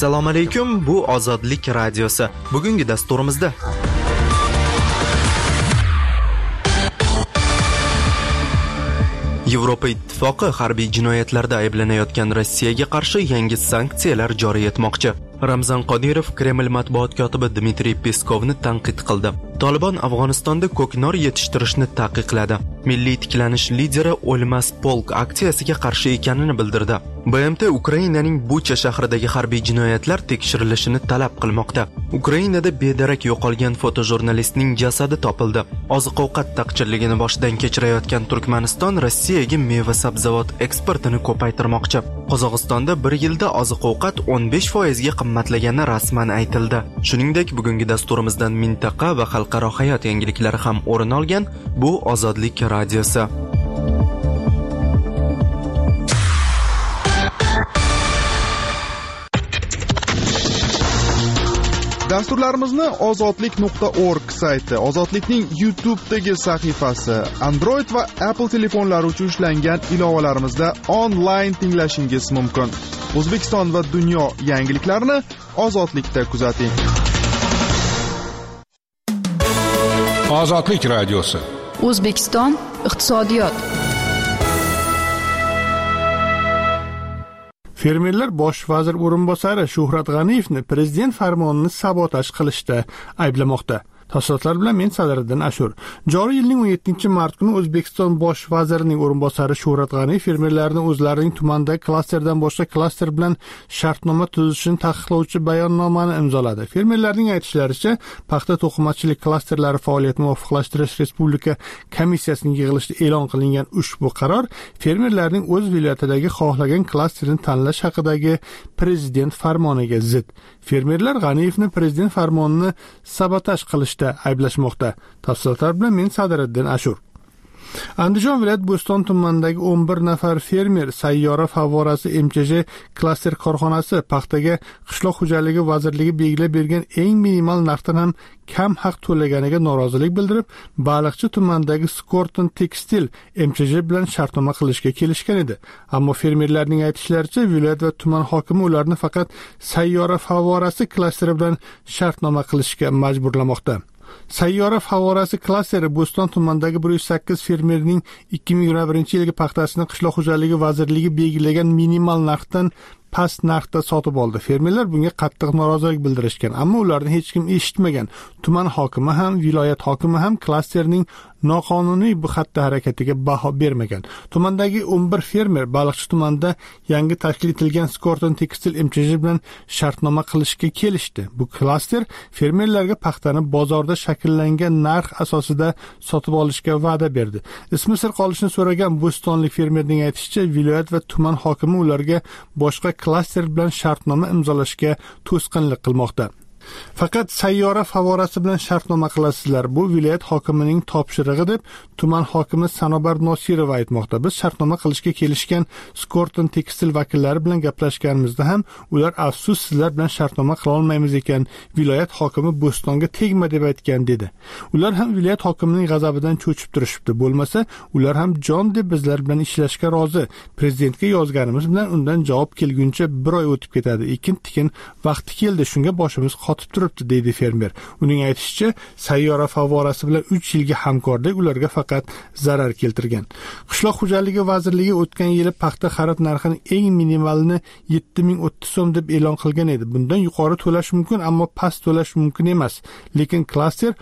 Assalomu alaykum, bu Ozodlik radiosi. Bugungi dasturimizda Yevropa Ittifoqi harbiy jinoyatlarda ayblanayotgan Rossiyaga qarshi yangi sanksiyalar joriy etmoqchi. Ramzan Qodirov Kreml matbuot kotibi Dmitriy Peskovni tanqid qildi. Taliban Afg'onistonda ko'knor yetishtirishni taqiqladi. Milliy tiklanish lideri O'lmas polk aksiyasiga qarshi ekanini bildirdi. BMT Ukrainaning Bucha shahridagi harbiy jinoyatlar tekshirilishini talab qilmoqda. Ukrainada bedarak yo'qolgan fotojurnalistning jasadi topildi. Oziq-ovqat taqchilligini boshidan kechirayotgan Turkmaniston Rossiyaga meva-sabzavot eksportini ko'paytirmoqchi. Qozog'istonda bir yilda oziq-ovqat 15% ga qimmatlagani rasman aytildi. Shuningdek, bugungi dasturimizdan mintaqa va xalqaro hayot yangiliklari ham o'rin olgan. Bu Ozodlik radiosi. Dasturlarimizni ozodlik.org sayti, Ozodlikning YouTube'dagi sahifasi, Android va Apple telefonlari uchun ishlangan ilovalarimizda onlayn tinglashingiz mumkin. O'zbekiston va dunyo yangiliklarini Ozodlikda kuzating. Ozodlik radiosi. O'zbekiston iqtisodiyot. Fermerlar bosh vazir o'rinbosari Shuhrat G'aniyevni prezident farmonini sabotaj qilishda ayblamoqda. Tafsilotlar bilan men Sadriddin Ashur. Joriy yilning 17-mart kuni O'zbekiston bosh vazirining o'rinbosari Shuhrat G'aniyev fermerlarni o'zlarining tumandagi klasterdan boshqa klaster bilan shartnoma tuzishini taqiqlovchi bayonnomani imzoladi. Fermerlarning aytishlaricha, paxta to'qimachilik klasterlari faoliyatini muvofiqlashtirish Respublika komissiyasining yig'ilishida e'lon qilingan ushbu qaror fermerlarning o'z viloyatidagi xohlagan klasterini tanlash haqidagi prezident farmoniga zid. Fermerlar G'aniyevni prezident farmonini sabotaj qilishda ayblashmoqda. Tafsilotlar bilan men Sadriddin Ashur. Andijon viloyat Bo'ston tumanidagi 11 nafar fermer sayyora favorasi MCJ klaster korxonasi paxtaga qishloq xo'jaligi vazirligi belgilab bergan eng minimal narxdan ham kam haq to'laganiga norozilik bildirib, Baliqchi tumanidagi Skorton Tekstil MCJ bilan shartnoma qilishga kelishgan edi. Ammo fermerlarning aytishlaricha, viloyat va tuman hokimi ularni faqat sayyora favorasi klasteri bilan shartnoma qilishga majburlamoqda. Sayyora favorasi klasteri Bo'ston tumanidagi 108 fermerning 2021-yilgi paxtasini qishloq xo'jaligi vazirligi belgilagan minimal narxdan past narxda sotib oldi. Fermerlar bunga qattiq norozilik bildirishgan, ammo ularni hech kim eshitmagan. Tuman hokimi ham, viloyat hokimi ham klasterning noqonuniy bu xatti harakatiga baho bermagan. Tumandagi 11 fermer Baliqchi tumanida yangi tashkil etilgan Skorton Tekstil MCJ bilan shartnoma qilishga kelishdi. Bu klaster fermerlarga paxtani bozorda shakllangan narx asosida sotib olishga va'da berdi. Ismi sir qolishini so'ragan bo'stonlik fermerning aytishicha, viloyat va tuman hokimi ularga boshqa klaster bilan shartnoma imzolashga to'sqinlik qilmoqda. Faqat sayyora favorasi bilan shartnoma qilasizlar. Bu viloyat hokimining topshirig'i deb tuman hokimi Sanobar Nosirova aytmoqda. Biz shartnoma qilishga kelishgan Skorton Tekstil vakillari bilan gaplashganimizda ham ular afsus sizlar bilan shartnoma qila olmaymiz ekan. Viloyat hokimi Bo'stonga tegma deb aytgan dedi. Ular ham viloyat hokimining g'azabidan cho'chib turishibdi. Bo'lmasa, ular ham jon deb bizlar bilan ishlashga rozi. Prezidentga yozganimiz bilan undan javob kelguncha bir oy o'tib ketadi. Ekin-tikin vaqti keldi, shunga boshimiz qotib turibdi, deydi fermer. Uning aytishicha, sayyora favorasi bilan 3 yilga hamkorlik ularga faqat zarar keltirgan. Qishloq xo'jaligi vazirligi o'tgan yili paxta xarid narxining eng minimalini 7030 so'm deb e'lon qilgan edi. Bundan yuqori to'lash mumkin, ammo past to'lash mumkin emas. Lekin klaster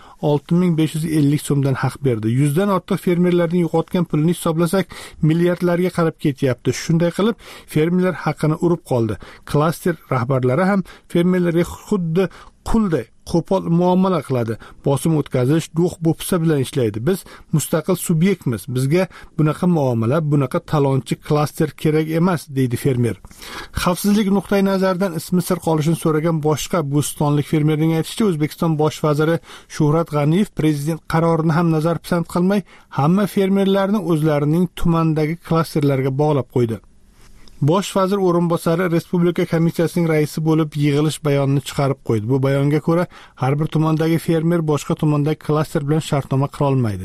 6550 so'mdan haq berdi. 100 dan ortiq fermerlarning yo'qotgan pulini hisoblasak, milliardlarga qarab ketyapti. Shunday qilib, fermerlar haqqini urib qoldi. Klaster rahbarlari ham fermerlarga xuddi qulday qo'pol muomala qiladi. Bosim o'tkazish, do'q bo'psa bilan ishlaydi. Biz mustaqil subyektmiz. Bizga bunaqa muomala, bunaqa talonchi klaster kerak emas, deydi fermer. Xavfsizlik nuqtai nazaridan ismi sir qolishini so'ragan boshqa bo'stonlik fermerning aytishicha, O'zbekiston bosh vaziri Shuhrat G'aniyev prezident qarorini ham nazarpisand qilmay, hamma fermerlarni o'zlarining tumandagi klasterlarga bog'lab qo'ydi. Bosh vazir o'rinbosari Respublika komissiyasining raisi bo'lib yig'ilish bayonini chiqarib qo'ydi. Bu bayonga ko'ra, har bir tumandagi fermer boshqa tumandagi klaster bilan shartnoma qila olmaydi.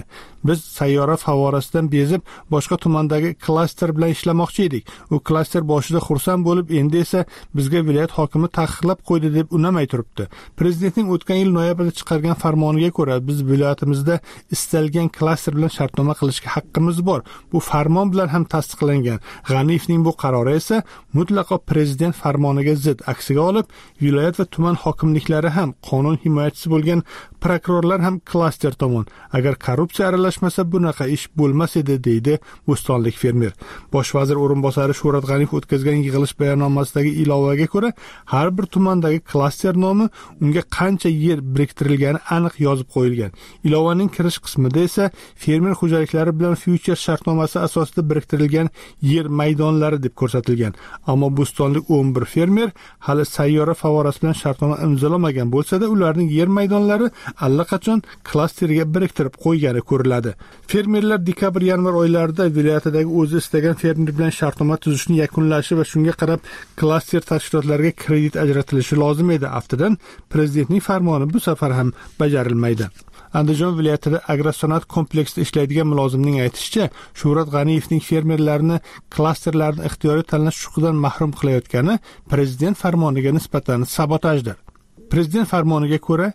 Biz sayyora favorasidan bezib, boshqa tumandagi klaster bilan ishlamoqchi edik. U klaster boshida xursand bo'lib, endi esa bizga viloyat hokimi taqiqlab qo'ydi deb unamay turibdi. Prezidentning o'tgan yil noyabrda chiqargan farmoniga ko'ra, biz viloyatimizda istalgan klaster bilan shartnoma qilishga haqqimiz bor. Bu farmon bilan ham tasdiqlangan. G'aniyevning bu qarori esa mutlaqo prezident farmoniga zid. Aksiga olib, viloyat va tuman hokimliklari ham, qonun himoyachisi bo'lgan prokurorlar ham klaster tomon. Agar korrupsiya aralashmasa bunaqa ish bo'lmas edi, deydi bo'stonlik fermer. Bosh vazir o'rinbosari Shuhrat G'aniyev o'tkazgan yig'ilish bayonnomasidagi ilovaga ko'ra, har bir tumandagi klaster nomi unga qancha yer biriktirilgani aniq yozib qo'yilgan. Ilovaning kirish qismida esa fermer xo'jaliklari bilan future shartnomasi asosida biriktirilgan yer maydonlari deb ko'rsatilgan. Ammo bo'stonlik 11 fermer hali sayyora favorasi bilan shartnoma imzolamagan bo'lsa-da, ularning yer maydonlari allaqachon klasterga biriktirib qo'ygani ko'riladi. Fermerlar dekabr-yanvar oylarida viloyatidagi o'zi istagan fermer bilan shartnoma tuzishni yakunlashi va shunga qarab klaster tashkilotlariga kredit ajratilishi lozim edi. Aftidan prezidentning farmoni bu safar ham bajarilmaydi. Andijon viloyatida agrosanoat kompleksida ishlaydigan mulozimning aytishicha, Shuhrat G'aniyevning fermerlarni klasterlarni ixtiyoriy tanlash huquqidan mahrum qilayotgani prezident farmoniga nisbatan sabotajdir. Prezident farmoniga ko'ra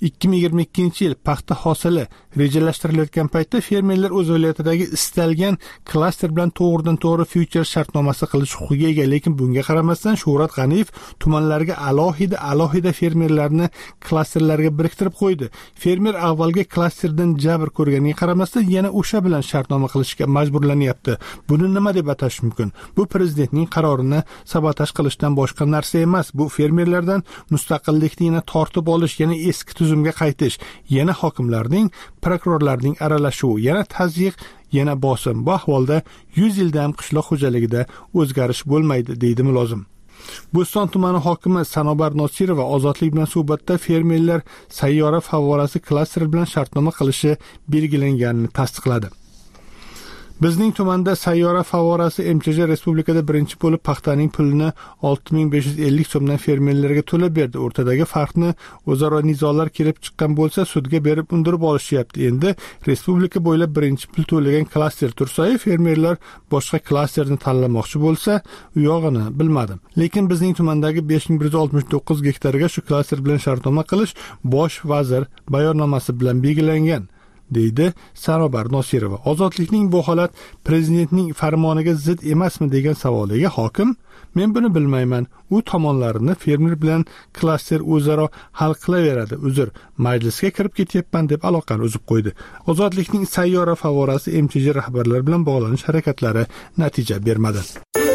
2022-yil paxta hosili rejalashtirilayotgan paytda fermerlar o'z viloyatidagi istalgan klaster bilan to'g'ridan-to'g'ri future shartnomasi qilish huquqiga ega, lekin bunga qaramasdan Shuhrat G'aniyev tumanlarga alohida fermerlarni klasterlarga biriktirib qo'ydi. Fermer avvalgi klasterdan jabr ko'rganiga qaramasdan yana o'sha bilan shartnoma qilishga majburlanyapti. Buni nima deb atash mumkin? Bu prezidentning qarorini sabotaj qilishdan boshqa narsa emas. Bu fermerlardan mustaqillikni yana tortib olish, yana eski tuzumga qaytish, yana hokimlarning, prokurorlarning aralashuvi, yana tazyiq, yana bosim. Bu ahvolda 100 yilda ham qishloq xo'jaligida o'zgarish bo'lmaydi, deydi mulozim. Bo'ston tumani hokimi Sanobar Nosirova ozodlik bilan suhbatda fermerlar sayyora favorasi klaster bilan shartnoma qilishi belgilanganini tasdiqladi. Bizning tumanda sayyora favorasi MCJ respublikada birinchi bo'lib paxtaning pulini 6550 so'mdan fermerlarga to'lab berdi. O'rtadagi farqni o'zaro nizolar kelib chiqqan bo'lsa, sudga berib undirib olishyapti. Endi respublika bo'ylab birinchi pul to'lagan klaster tursa, fermerlar boshqa klasterni tanlamoqchi bo'lsa, u yog'ini bilmadim. Lekin bizning tumandagi 5169 gektarga shu klaster bilan shartnoma qilish bosh vazir bayonnomasi bilan belgilangan, deydi Sanobar Nosirova. Ozodlikning bu holat prezidentning farmoniga zid emasmi degan savoliga hokim, men buni bilmayman. U tomonlarini fermer bilan klaster o'zaro hal qilaveradi. Uzr, majlisga kirib ketyapman deb aloqani uzib qo'ydi. Ozodlikning sayyora favorasi MCJ rahbarlari bilan bog'lanish harakatlari natija bermadi.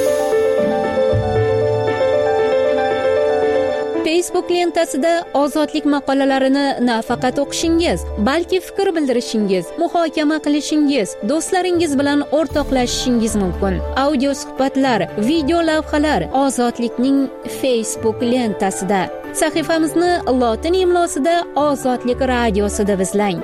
Facebook lentasida ozodlik maqolalarini nafaqat o'qishingiz, balki fikr bildirishingiz, muhokama qilishingiz, do'stlaringiz bilan o'rtoqlashishingiz mumkin. Audio suhbatlar, video lavhalar ozodlikning Facebook lentasida. Sahifamizni lotin imlosida Ozodlik radiosida izlang.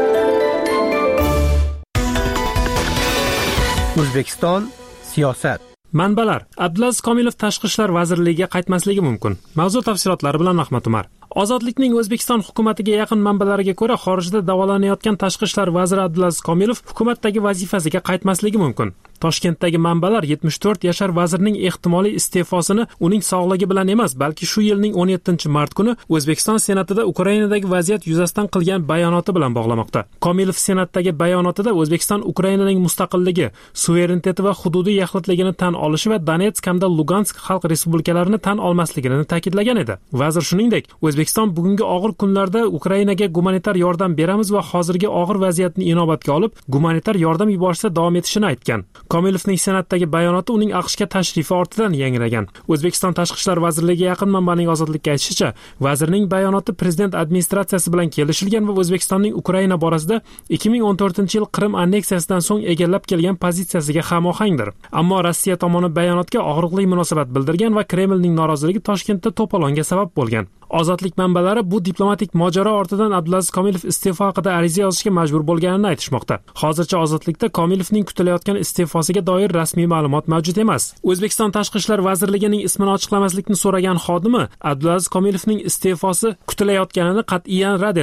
O'zbekiston siyosat. Manbalar: Abdulaziz Komilov Tashqi ishlar vazirligiga qaytmasligi mumkin. Mavzu tafsilotlari bilan Ahmad Umar. Ozodlikning O'zbekiston hukumatiga yaqin manbalariga ko'ra, xorijda davolanayotgan Tashqi ishlar vaziri Abdulaziz Komilov hukumatdagi vazifasiga qaytmasligi mumkin. Toshkentdagi manbalar 74 yashar vazirning ehtimoliy iste'fosini uning sog'ligi bilan emas, balki shu yilning 17-mart kuni O'zbekiston Senatida Ukrainadagi vaziyat yuzasidan qilgan bayonoti bilan bog'lamoqda. Komilov Senatdagi bayonotida O'zbekiston Ukrainaning mustaqilligi, suvereniteti va hududiy yaxlitligini tan olishi va Donetsk hamda Lugansk xalq respublikalarini tan olmasligini ta'kidlagan edi. Vazir shuningdek, O'zbekiston bugungi og'ir kunlarda Ukrainaga gumanitar yordam beramiz va hozirgi og'ir vaziyatni inobatga olib, gumanitar yordam yuborishda davom etishini aytgan. Komilovning Senatdagi bayonoti uning AQShga tashrifi ortidan yangragan. O'zbekiston Tashqi ishlar vazirligiga yaqin manbaning Ozodlikka aytishicha, vazirning bayonoti prezident administratsiyasi bilan kelishilgan va O'zbekistonning Ukraina borasida 2014-yil Qrim anneksiyasidan so'ng egallab kelgan pozitsiyasiga hamohangdir. Ammo Rossiya tomoni bayonotga og'riqli munosabat bildirgan va Kremlning noroziligi Toshkentda to'polonga sabab bo'lgan. Ozodlik manbalari bu diplomatik mojaro ortidan Abdulaziz Komilov iste'fo haqida ariza yozishga majbur bo'lganini aytishmoqda. Hozircha Ozodlikda Komilovning kutilayotgan iste'fosiga doir rasmiy ma'lumot mavjud emas. O'zbekiston Tashqi ishlar vazirligining ismini ochiqlamaslikni so'ragan xodimi Abdulaziz Komilovning iste'fosi kutilayotganini qat'iyan rad etdi.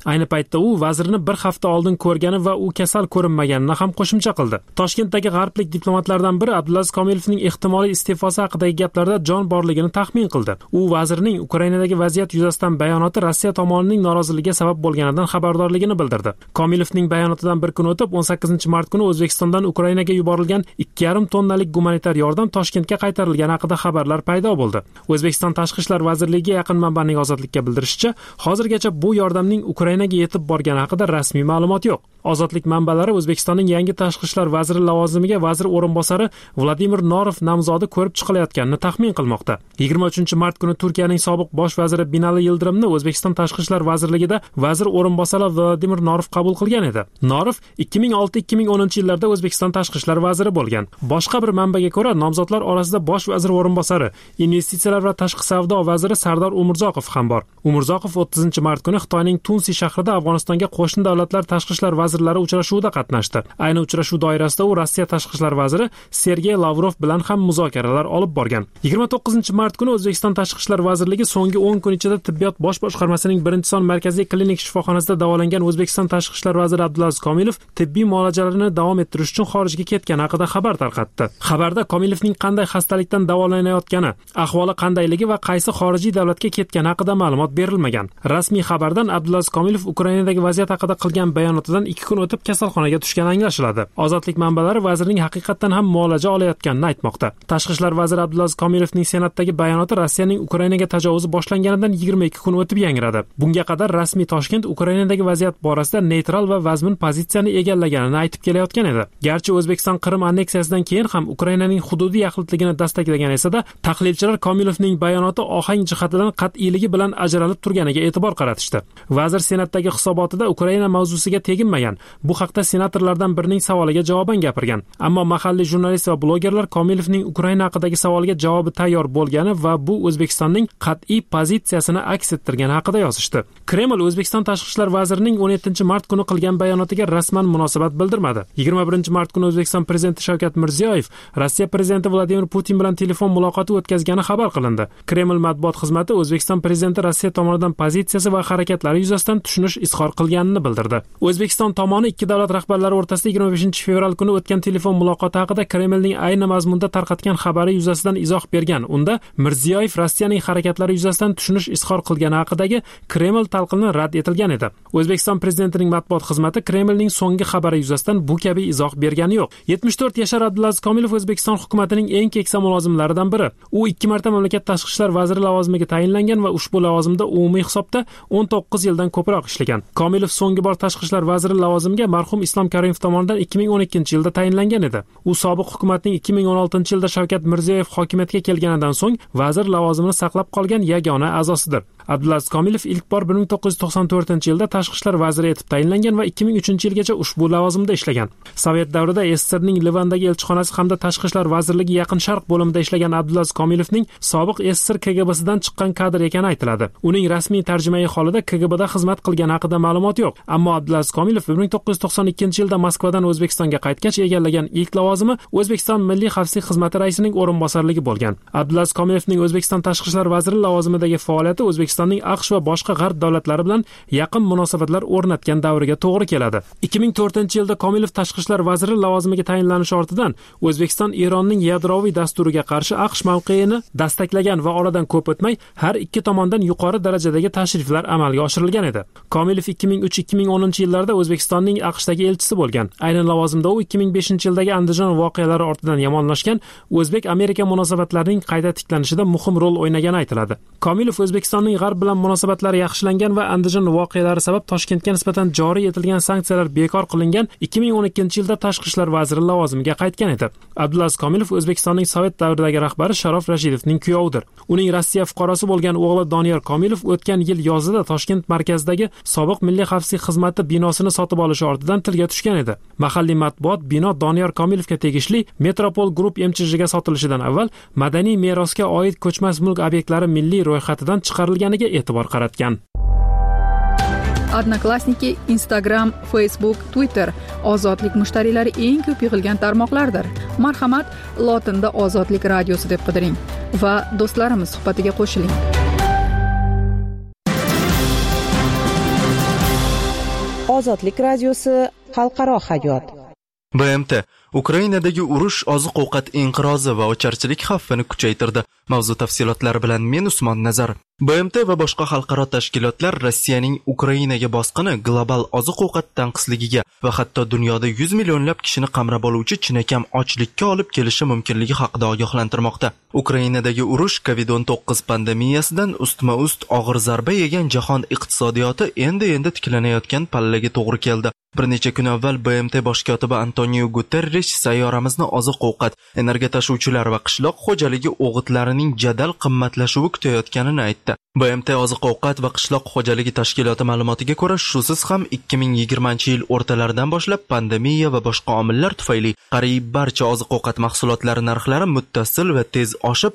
Ayni paytda u vazirni bir hafta oldin ko'rgani va u kasal ko'rinmaganini ham qo'shimcha qildi. Toshkentdagi g'arblik diplomatlardan biri Abdulaziz Komilovning ehtimoliy iste'fosi haqidagi gaplarda jon borligini taxmin qildi. U vazirning Ukrainadagi vaziyat yuzasidan bayonoti Rossiya tomonining noroziligiga sabab bo'lganidan xabardorligini bildirdi. Komilovning bayonotidan bir kun o'tib 18-mart kuni O'zbekistondan Ukrainaga yuborilgan 2,5 tonnalik gumanitar yordam Toshkentga qaytarilgani haqida xabarlar paydo bo'ldi. O'zbekiston Tashqi ishlar vazirligiga yaqin manbaning Ozodlikka bildirishicha, hozirgacha bu yordamning Ukrainaga yetib borgani haqida rasmiy ma'lumot yo'q. Ozodlik manbalari O'zbekistonning yangi tashqi ishlar vaziri lavozimiga vazir o'rinbosari Vladimir Norov nomzodi ko'rib chiqilayotganini taxmin qilmoqda. 23-mart kuni Turkiyaning sobiq bosh vaziri Binali Yildirimni O'zbekiston Tashqi ishlar vazirligida vazir o'rinbosari Vladimir Norov qabul qilgan edi. Norov 2006-2010 yillarda O'zbekiston Tashqi ishlar vaziri bo'lgan. Boshqa bir manbaga ko'ra, nomzodlar orasida bosh vazir o'rinbosari, investitsiyalar va tashqi savdo vaziri Sardor Umurzoqov ham bor. Umurzoqov 30-mart kuni Xitoyning Tunsi shahrida Afg'onistonga qo'shni davlatlar tashqi ishlar vazirlari uchrashuvida qatnashdi. Ayni uchrashuv doirasida u Rossiya tashqi ishlar vaziri Sergey Lavrov bilan ham muzokaralar olib borgan. 29-mart kuni O'zbekiston Tashqi ishlar vazirligi so'nggi 10 kun ichida tibbiyot bosh boshqarmasining 1-son markaziy klinik shifoxonasida davolangan O'zbekiston Tashqi ishlar vaziri Abdulaziz Komilov tibbiy muolajalarini davom ettirish uchun xorijga ketgani haqida xabar tarqatdi. Xabarda Komilovning qanday xastalikdan davolanayotgani, ahvoli qandayligi va qaysi xorijiy davlatga ketgani haqida ma'lumot berilmagan. Rasmiy xabardan Abdulaziz Komilov Ukrainadagi vaziyat haqida qilgan bayonotidan 2 kun o'tib kasalxonaga tushgani anglashiladi. Ozodlik manbalari vazirning haqiqatan ham muolaja olayotganini aytmoqda. Tashqi ishlar vaziri Abdulaziz Komilovning Senatdagi bayonoti Rossiyaning Ukrainaga tajovuzi boshlanganidan 22 kun o'tib yangradi. Bunga qadar rasmiy Toshkent Ukrainadagi vaziyat borasida neytral va vazmin pozitsiyani egallaganini aytib kelayotgan edi. Garchi O'zbekiston Qrim anneksiyasidan keyin ham Ukrainaning hududiy yaxlitligini dastaklagan esa-da, tahlilchilar Komilovning bayonoti ohang jihatidan qat'iyligi bilan ajralib turganiga e'tibor qaratishdi. Vazir Senatdagi hisobotida Ukraina mavzusiga teginmagan. Bu haqda senatorlardan birining savoliga javoban gapirgan. Ammo mahalliy jurnalist va blogerlar Komilovning Ukraina haqidagi savoliga javobi tayyor bo'lgani va bu O'zbekistonning qat'iy pozitsiyasini aks ettirgani haqida yozishdi. Kreml O'zbekiston Tashqi ishlar vazirining 17-mart kuni qilgan bayonotiga rasman munosabat bildirmadi. 21-mart kuni O'zbekiston prezidenti Shavkat Mirziyoyev Rossiya prezidenti Vladimir Putin bilan telefon muloqoti o'tkazgani xabar qilindi. Kreml matbuot xizmati O'zbekiston prezidenti Rossiya tomonidan pozitsiyasi va harakatlari yuzasidan tushunish izhor qilganini bildirdi. O'zbekiston tomoni ikki davlat rahbarlari o'rtasida 25-fevral kuni o'tgan telefon muloqoti haqida Kremlning ayni mazmunda tarqatgan xabari yuzasidan izoh bergan. Unda Mirziyoyev Rossiyaning harakatlari yuzasidan tushunish izhor qilgani haqidagi Kreml talqini rad etilgan edi. O'zbekiston prezidentining matbuot xizmati Kremlning so'nggi xabari yuzasidan bu kabi izoh bergani yo'q. 74 yashar Abdulaziz Komilov O'zbekiston hukumatining eng keksa mulozimlaridan biri. U 2 marta mamlakat tashqi ishlar vaziri lavozimiga tayinlangan va ushbu lavozimda umumiy hisobda 19 yildan ko'proq ishlagan. Komilov so'nggi bor tashqi ishlar vaziri lavozimiga marhum Islom Karimov tomonidan 2012-yilda tayinlangan edi. U sobiq hukumatning 2016-yilda Shavkat Mirziyoyev hokimiyatga kelganidan so'ng vazir lavozimini saqlab qolgan yagona a'zosidir. Abdulaziz Komilov ilk bor 1994-yilda tashqi ishlar vaziri etib tayinlangan va 2003-yilgacha ushbu lavozimda ishlagan. Sovet davrida SSRning Livandagi elchixonasi hamda tashqi ishlar vazirligi Yaqin Sharq bo'limida ishlagan Abdulaziz Komilovning sobiq SSR KGBsidan chiqqan kadr ekani aytiladi. Uning rasmiy tarjimai holida KGBda xizmat qilgani haqida ma'lumot yo'q. Ammo Abdulaziz Komilov 1992-yilda Moskvadan O'zbekistonga qaytgach egallagan ilk lavozimi O'zbekiston Milliy xavfsizlik xizmati raisining o'rinbosarligi bo'lgan. Abdulaziz Komilovning O'zbekiston tashqi ishlar vaziri lavozimidagi faoliyati O'zbekistonning AQSh va boshqa g'arb davlatlari bilan yaqin munosabatlar o'rnatgan davriga to'g'ri keladi. 2004-yilda Komilov tashqi ishlar vaziri lavozimiga tayinlanishi ortidan O'zbekiston Eronning yadroviy dasturiga qarshi AQSh mavqeini dastaklagan va oradan ko'p o'tmay har ikki tomondan yuqori darajadagi tashriflar amalga oshirilgan edi. Komilov 2003-2010-yillarda O'zbekistonning AQShdagi elchisi bo'lgan. Aynan lavozimda u 2005-yildagi Andijon voqealari ortidan yomonlashgan O'zbek-Amerika munosabatlarining qayta tiklanishida muhim rol o'ynagani aytiladi. Komilov O'zbekistonning g'arb bilan munosabatlari yaxshilangan va Andijon voqealari sabab Toshkentga nisbatan joriy etilgan sanksiyalar bekor qilingan 2012-yilda tashqi ishlar vaziri lavozimiga qaytgan edi. Abdulaziz Komilov O'zbekistonning Sovet davridagi rahbari Sharof Rashidovning kuyovidir. Uning Rossiya fuqarosi bo'lgan o'g'li Doniyor Komilov o'tgan yil yozida Toshkent markazidagi sobiq Milliy xavfsizlik xizmati binosini sotib olishi ortidan tilga tushgan edi. Mahalliy matbuot bino Doniyor Komilovga tegishli Metropol Group MCHga sotilishidan avval madaniy merosga oid ko'chmas mulk obyektlari milliy ro'yxatidan chiqarilganiga e'tibor qaratgan. Odnoklassniki, Instagram, Facebook, Twitter ozodlik mushtariylari eng ko'p yig'ilgan tarmoqlardir. Marhamat, lotinda Ozodlik radiosi deb qidiring va do'stlarimiz suhbatiga qo'shiling. Ozodlik radiosi xalqaro hayot. BMT Ukrainadagi urush, oziq-ovqat inqirozi va ocharchilik xavfini kuchaytirdi. Mavzu tafsilotlari bilan men Usmon Nazar. BMT va boshqa xalqaro tashkilotlar Rossiyaning Ukrainaga bosqini global oziq-ovqat tanqisligiga va hatto dunyoda 100 millionlab kishini qamrab oluvchi chinakam ochlikka olib kelishi mumkinligi haqida ogohlantirmoqda. Ukrainadagi urush COVID-19 pandemiyasidan ustma-ust og'ir zarba yegan jahon iqtisodiyoti endi tiklanayotgan pallaga to'g'ri keldi. Bir necha kun avval BMT bosh kotibi Antonio Guterres sayyoramizni oziq-ovqat, energiya tashuvchilar va qishloq xo'jaligi o'g'itlarining jadal qimmatlashuvi kutayotganini aytdi. BMT oziq-ovqat va qishloq xo'jaligi tashkiloti ma'lumotiga ko'ra, shusiz ham 2020-yil o'rtalaridan boshlab pandemiya va boshqa omillar tufayli qariyb barcha oziq-ovqat mahsulotlari narxlari muttasil va tez oshib,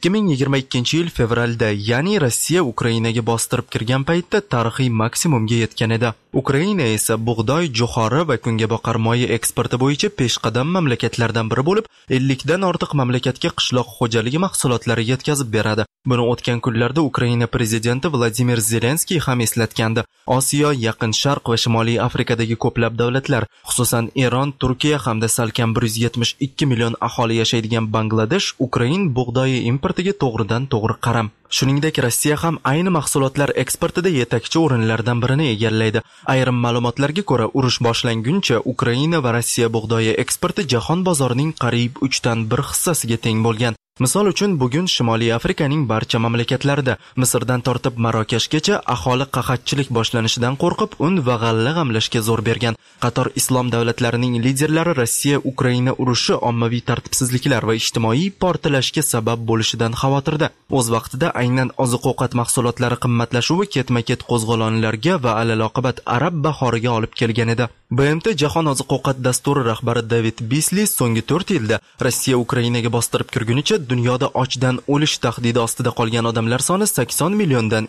2022-yil fevralda, ya'ni Rossiya Ukrainaga bostirib kirgan paytda tarixiy maksimumga yetgan edi. Ukraina esa bug'doy, jo'xori va kungaboqar moyi eksporti bo'yicha peshqadam mamlakatlardan biri bo'lib, 50 dan ortiq mamlakatga qishloq xo'jaligi mahsulotlari yetkazib beradi. Buni o'tgan kunlarda Ukraina prezidenti Vladimir Zelenskiy ham eslatgandi. Osiyo, Yaqin Sharq va Shimoliy Afrikadagi ko'plab davlatlar, xususan Eron, Turkiya hamda salkam 172 million aholi yashaydigan Bangladesh Ukrain bug'doyi importiga to'g'ridan-to'g'ri qaram. Shuningdek, Rossiya ham ayni mahsulotlar eksportida yetakchi o'rinlardan birini egallaydi. Ayrim ma'lumotlarga ko'ra, urush boshlanguncha Ukraina va Rossiya bug'doyi eksporti jahon bozorining qariyb 3 dan 1 hissasiga teng bo'lgan. Misol uchun, bugun Shimoliy Afrikaning barcha mamlakatlarida, Misrdan tortib Marokashgacha aholi qahatchilik boshlanishidan qo'rqib, un va g'alla g'amlashga zo'r bergan. Qator islom davlatlarining liderlari Rossiya-Ukraina urushi ommaviy tartibsizliklar va ijtimoiy portlashga sabab bo'lishidan xavotirda. O'z vaqtida aynan oziq-ovqat mahsulotlari qimmatlashuvi ketma-ket qo'zg'olonlarga va alaloqibat arab bahoriga olib kelgan edi. BMT Jahon oziq-ovqat dasturi rahbari David Beasley so'nggi 4 yilda Rossiya Ukrainaga bostirib kirgunicha dunyoda ochdan o'lish tahdidi ostida qolgan odamlar soni 80 milliondan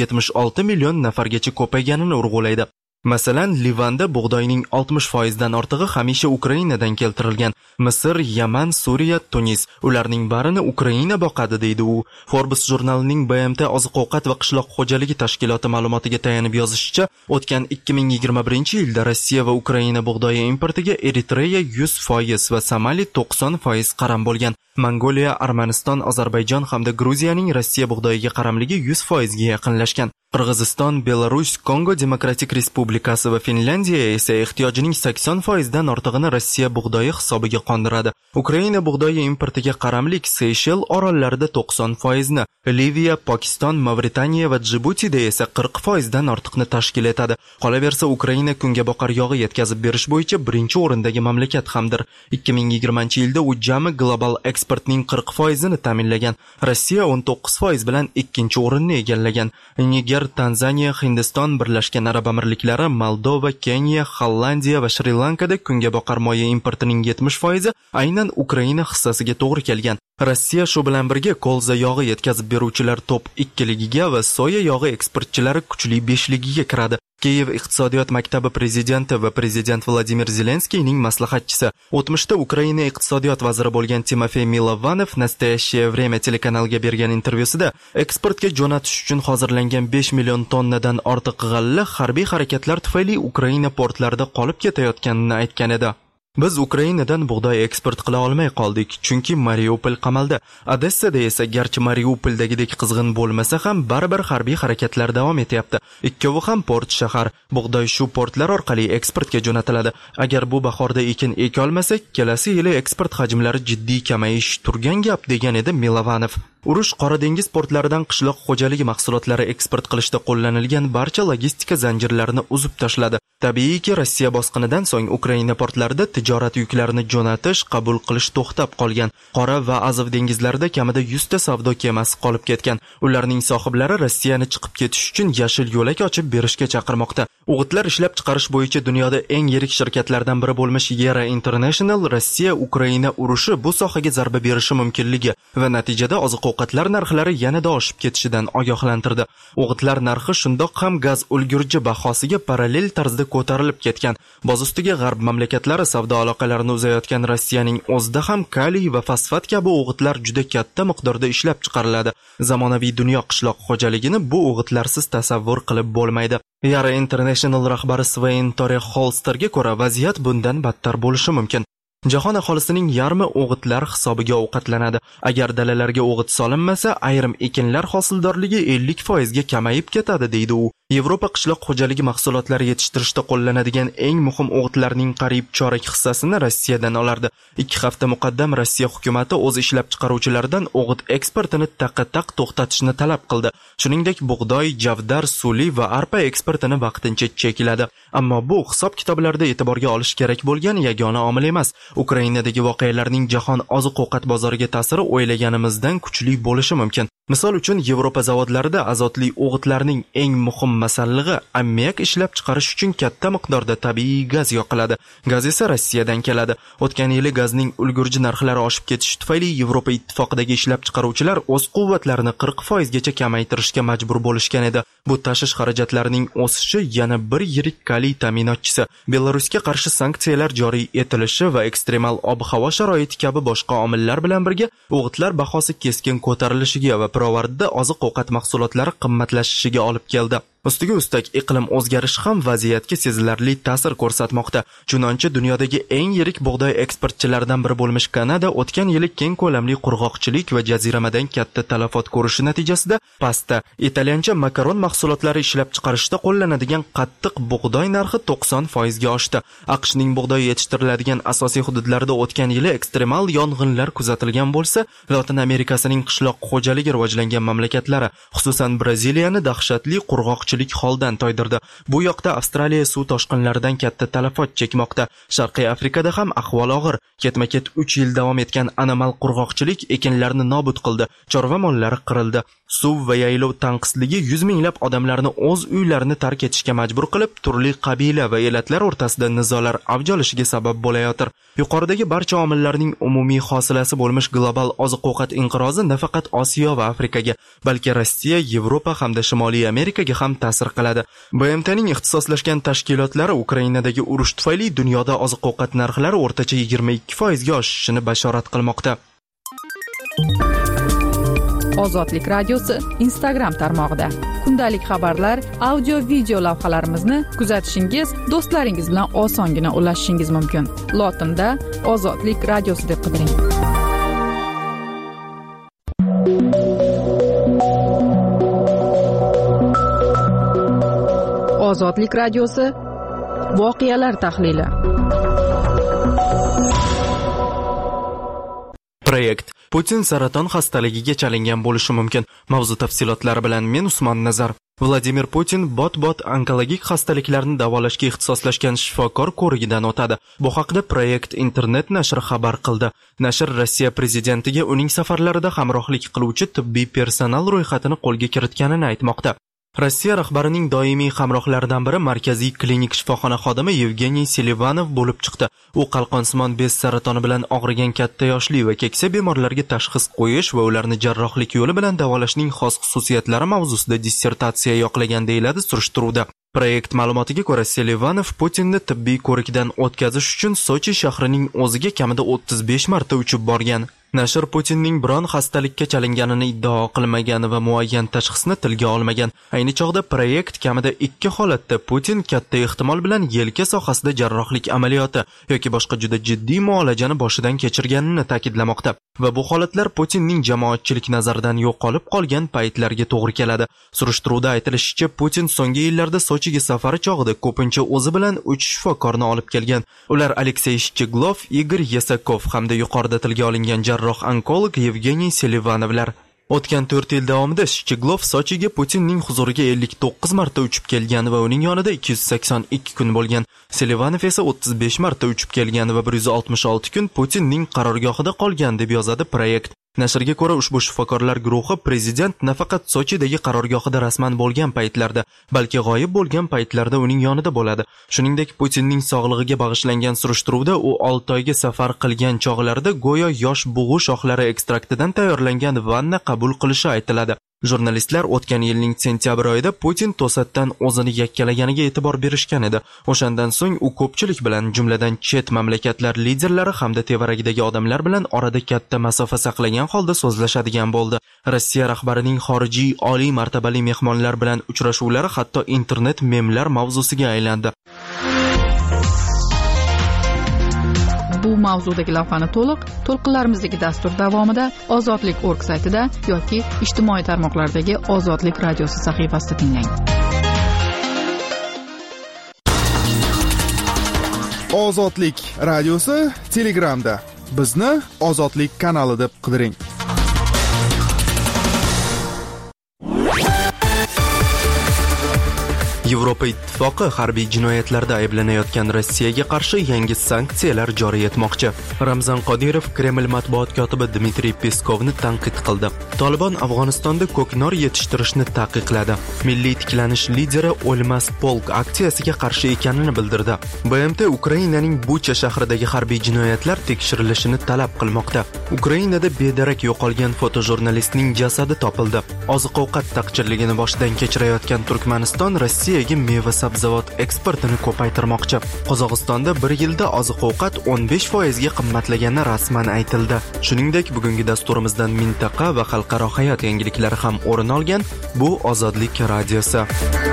276 million nafargacha ko'payganini urg'ulaydi. Masalan, Livanda bug'doyning 60% dan ortig'i hamisha Ukrainadan keltirilgan. Misr, Yaman, Suriya, Tunis, ularning barini Ukraina boqadi, deydi u. Forbes jurnalining BMT oziq-ovqat va qishloq xo'jaligi tashkiloti ma'lumotiga tayanib yozishicha, o'tgan 2021-yilda Rossiya va Ukraina bug'doyi importiga Eritreya 100% va Somali 90% qaram bo'lgan. Mongoliya, Armaniston, Ozarbayjon hamda Gruziyaning Rossiya bug'doyiga qaramligi 100% ga yaqinlashgan. Qirg'iziston, Belarus, Kongo Demokratik Respublikasi va Finlandiya esa ehtiyojining 80% dan ortig'ini Rossiya bug'doyi hisobiga qondiradi. Ukraina bug'doyi importiga qaramlik Seyshel orollarida 90% ni, Liviya, Pokiston, Mavritaniya va Djibutida esa 40% dan ortiqni tashkil etadi. Qolaversa, Ukraina kungaboqar yog'i yetkazib berish bo'yicha birinchi o'rindagi mamlakat hamdir. 2020-yilda u jami global eksportning 40% ni ta'minlagan. Rossiya 19% bilan ikkinchi o'rinni egallagan. Niger, Tanzaniya, Hindiston, Birlashgan Arab Amirliklari, Moldova, Keniya, Hollandiya va Shri-Lankada kungaboqar moyi importining 70% aynan Ukraina hissasiga to'g'ri kelgan. Rossiya shu bilan birga kolza yog'i yetkazib beruvchilar top 2ligiga va soya yog'i eksportchilari kuchli 5ligiga kiradi. Kiyev iqtisodiyot maktabi prezidenti va prezident Vladimir Zelenskiyning maslahatchisi, o'tmishda Ukraina iqtisodiyot vaziri bo'lgan Timofey Milovanov Nastoящее время telekanaliga bergan intervyusida eksportga jo'natish uchun hozirlangan 5 million tonnadan ortiq g'alla harbiy harakatlar tufayli Ukraina portlarida qolib ketayotganini aytgan edi. Biz Ukrainadan bug'doy eksport qila olmay qoldik, chunki Mariupol qamaldi. Odessada esa garchi Mariupoldagidek qizg'in bo'lmasa ham baribir harbiy harakatlar davom etyapti. Ikkovi ham port shahar. Bug'doy shu portlar orqali eksportga jo'natiladi. Agar bu bahorda ekin eka olmasak, kelasi yili eksport hajmlari jiddiy kamayish turgan gap, degan edi Milovanov. Urush Qora dengiz portlaridan qishloq xo'jaligi mahsulotlari eksport qilishda qo'llanilgan barcha logistika zanjirlarini uzib tashladi. Tabiiyki, Rossiya bosqinidan so'ng Ukraina portlarida tijorat yuklarini jo'natish, qabul qilish to'xtab qolgan. Qora va Azov dengizlarida kamida 100 ta savdo kemasi qolib ketgan. Ularning sohiblari Rossiyani chiqib ketish uchun yashil yo'lak ochib berishga chaqirmoqda. O'g'itlar ishlab chiqarish bo'yicha dunyoda eng yirik shirkatlardan biri bo'lmish Yera International Rossiya-Ukraina urushi bu sohaga zarba berishi mumkinligi va natijada oziq-ovqatlar narxlari yanada oshib ketishidan ogohlantirdi. O'g'itlar narxi shundoq ham gaz ulgurji bahosiga parallel tarzda ko'tarilib ketgan. Boz ustiga g'arb mamlakatlari savdo aloqalarini uzayotgan Rossiyaning o'zida ham kaliy va fosfat kabi o'g'itlar juda katta miqdorda ishlab chiqariladi. Zamonaviy dunyo qishloq xo'jaligini bu o'g'itlarsiz tasavvur qilib bo'lmaydi. Yara International rahbari Svein Tore Holsterga ko'ra vaziyat bundan battar bo'lishi mumkin. Jahon aholisining yarmi o'g'itlar hisobiga ovqatlanadi. Agar dalalarga o'g'it solinmasa, ayrim ekinlar hosildorligi 50% ga kamayib ketadi, deydi u. Yevropa qishloq xo'jaligi mahsulotlari yetishtirishda qo'llanadigan eng muhim o'g'itlarning qariyb chorak hissasini Rossiyadan olardi. 2 hafta muqaddam Rossiya hukumatı o'z ishlab chiqaruvchilaridan o'g'it eksportini taqqa-taq to'xtatishni talab qildi. Shuningdek, bug'doy, javdar, suli va arpa eksportini vaqtincha chekladi. Ammo bu hisob-kitoblarda e'tiborga olish kerak bo'lgan yagona omil emas. Ukrainadagi voqealarning jahon oziq-ovqat bozoriga ta'siri o'ylaganimizdan kuchli bo'lishi mumkin. Misol uchun, Yevropa zavodlarida azotli o'g'itlarning eng muhim masallig'i ammiak ishlab chiqarish uchun katta miqdorda tabiiy gaz yoqiladi. Gaz esa Rossiyadan keladi. O'tgan yili gazning ulgurji narxlari oshib ketishi tufayli Yevropa ittifoqidagi ishlab chiqaruvchilar o'z quvvatlarini 40% gacha kamaytirishga majbur bo'lishgan edi. Bu tashish xarajatlarining o'sishi yana bir yirik kaliy ta'minotchisi. Belarusga qarshi sanksiyalar joriy etilishi va ekstremal ob-havo sharoiti kabi boshqa omillar bilan birga o'g'itlar bahosi keskin ko'tarilishiga va pirovardida oziq-ovqat mahsulotlari qimmatlashishiga olib keldi. Ustiga ustak iqlim o'zgarishi ham vaziyatga sezilarli ta'sir ko'rsatmoqda. Chunonchi dunyodagi eng yirik bug'doy eksportchilaridan biri bo'lmish Kanada o'tgan yili keng ko'lamli qurg'oqchilik va jaziramadan katta talafot ko'rishi natijasida pasta, italyancha makaron mahsulotlari ishlab chiqarishda qo'llanadigan qattiq bug'doy narxi 90% ga oshdi. AQShning bug'doy yetishtiriladigan asosiy hududlarida o'tgan yili ekstremal yong'inlar kuzatilgan bo'lsa, Lotin Amerikasining qishloq xo'jaligi rivojlangan mamlakatlari, xususan Braziliyani dahshatli qurg'oqchilik holdan toydirdi. Bu yoqda Avstraliya suv toshqinlaridan katta talafot chekmoqda. Sharqiy Afrikada ham ahvol og'ir. Ketma-ket 3 yil davom etgan anomal qurg'oqchilik ekinlarni nobud qildi. Chorva mollari qirildi. Suv va yaylov tanqisligi 100 minglab odamlarni o'z uylarini tark etishga majbur qilib, turli qabila va elatlar o'rtasida nizolar avj olishiga sabab bo'layotir. Yuqoridagi barcha omillarning umumiy hosilasi bo'lmish global oziq-ovqat inqirozi nafaqat Osiyo va Afrikaga, balki Rossiya, Yevropa hamda Shimoliy Amerikaga ham ta'sir qiladi. BMTning ixtisoslashgan tashkilotlari Ukrainadagi urush tufayli dunyoda oziq-ovqat narxlari o'rtacha 22% ga oshishini bashorat qilmoqda. Ozodlik radiosi Instagram tarmog'ida kundalik xabarlar, audio, video lavhalarimizni kuzatishingiz, do'stlaringiz bilan osongina ulashishingiz mumkin. Lotinda Ozodlik radiosi deb qidiring. Ozodlik radiosi voqealar tahlili. Proyekt Putin saraton xastaligiga chalingan bo'lishi mumkin. Mavzu tafsilotlari bilan men Usmon Nazar. Vladimir Putin bot onkologik xastaliklarni davolashga ixtisoslashgan shifokor ko'rigidan o'tadi. Bu haqda Proyekt internet nashri xabar qildi. Nashr Rossiya prezidentiga uning safarlarida hamrohlik qiluvchi tibbiy personal ro'yxatini qo'lga kiritganini aytmoqda. Rossiya rahbarining doimiy hamrohlaridan biri markaziy klinik shifoxona xodimi Yevgeniy Selivanov bo'lib chiqdi. U qalqonsimon bez saratoni bilan og'rigan katta yoshli va keksa bemorlarga tashxis qo'yish va ularni jarrohlik yo'li bilan davolashning xos xususiyatlari mavzusida dissertatsiya yoqlagan deyiladi surishtiruvda. Proyekt ma'lumotiga ko'ra, Selivanov Putinni tibbiy ko'rikdan o'tkazish uchun Sochi shahrining o'ziga kamida 35 marta uchib borgan. Nashr Putinning biron xastalikka chalinganini iddao qilmagan va muayyan tashxisni tilga olmagan. Ayni chog'da Proyekt kamida 2 holatda Putin katta ehtimol bilan yelka sohasida jarrohlik amaliyoti yoki boshqa juda jiddiy muolajani boshidan kechirganini ta'kidlamoqda. Va bu holatlar Putinning jamoatchilik nazaridan yo'qolib qolgan paytlarga to'g'ri keladi. Surishtiruvda aytilishicha, Putin so'nggi yillarda Sochiga safari chog'ida ko'pincha o'zi bilan 3 shifokorni olib kelgan. Ular Aleksey Shcheglov, Igor Yesakov hamda yuqorida tilga olingan jarroh onkolog Yevgeniy Selivanovlar. O'tgan 4 yil davomida Shcheglov Sochiga Putinning huzuriga 59 marta uchib kelgan va uning yonida 282 kun bo'lgan. Selivanov esa 35 marta uchib kelgan va 166 kun Putinning qarorgohida qolgan deb yozadi Proyekt. Nashrga ko'ra, ushbu shifokorlar guruhi prezident nafaqat Sochidagi qarorgohida rasman bo'lgan paytlarda, balki g'oyib bo'lgan paytlarda uning yonida bo'ladi. Shuningdek, Putinning sog'lig'iga bag'ishlangan surishtiruvda u 6 oyga safar qilgan chog'larida go'yo yosh bug'u shoxlari ekstraktidan tayyorlangan vanna qabul qilishi aytiladi. Jurnalistlar o'tgan yilning sentyabr oyida Putin to'satdan o'zini yakkalaganiga e'tibor berishgan edi. O'shandan so'ng u ko'pchilik bilan, jumladan chet mamlakatlar liderlari hamda tevaragidagi odamlar bilan orada katta masofa saqlagan holda so'zlashadigan bo'ldi. Rossiya rahbarining xorijiy oliy martabali mehmonlar bilan uchrashuvlari hatto internet memlar mavzusiga aylandi. Bu mavzudagi lavhani to'lqinlarimizdagi dastur davomida ozodlik.org saytida yoki ijtimoiy tarmoqlardagi Ozodlik radiosi sahifasida tinglang. Ozodlik radiosi Telegramda. Bizni Ozodlik kanali deb qidiring. Yevropa Ittifoqi harbiy jinoyatlarda ayblanayotgan Rossiyaga qarshi yangi sanksiyalar joriy etmoqchi. Ramzan Qodirov Kreml matbuot kotibi Dmitriy Peskovni tanqid qildi. Tolibon Afg'onistonda ko'knor yetishtirishni taqiqladi. Milliy tiklanish lideri O'lmas polk aksiyasiga qarshi ekanini bildirdi. BMT Ukrainaning Bucha shahridagi harbiy jinoyatlar tekshirilishini talab qilmoqda. Ukrainada bedarak yo'qolgan fotojurnalistning jasadi topildi. Oziq-ovqat taqchilligini boshdan kechirayotgan Turkmaniston Rossiya meva-sabzavot eksportini ko'paytirmoqchi. Qozog'istonda bir yilda oziq-ovqat 15% ga qimmatlagani rasman aytildi. Shuningdek, bugungi dasturimizdan mintaqa va xalqaro hayot yangiliklari ham o'rin olgan. Bu Ozodlik radiosi.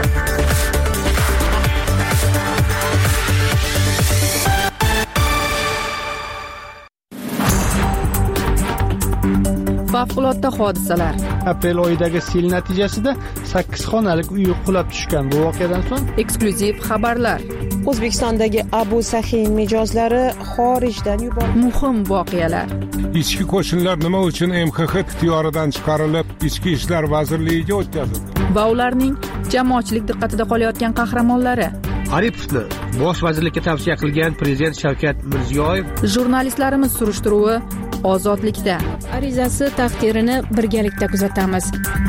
Favqulodda hodisalar. Aprel oyidagi sel natijasida 8 xonalik uy qulab tushgan. Bu voqeadan so'ng eksklyuziv xabarlar. O'zbekistondagi Abu Sahin mijozlari xorijdan yuborildi. Muhim voqealar. Ichki qo'shinlar nima uchun MXX ixtiyoridan chiqarilib, Ichki ishlar vazirligiga o'tkazildi? Va ularning jamoatchilik diqqatida qolayotgan qahramonlari. Aripovni bosh vazirlikka tavsiya qilgan prezident Shavkat Mirziyoyev. Jurnalistlarimiz surishtiruvi Ozodlikda. Arizasi taqdirini birgalikda kuzatamiz.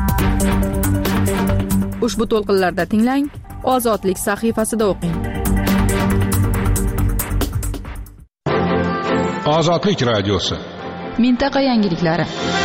Ushbu to'lqinlarda tinglang, Ozodlik sahifasida o'qing. Ozodlik radiosi. Mintaqa yangiliklari.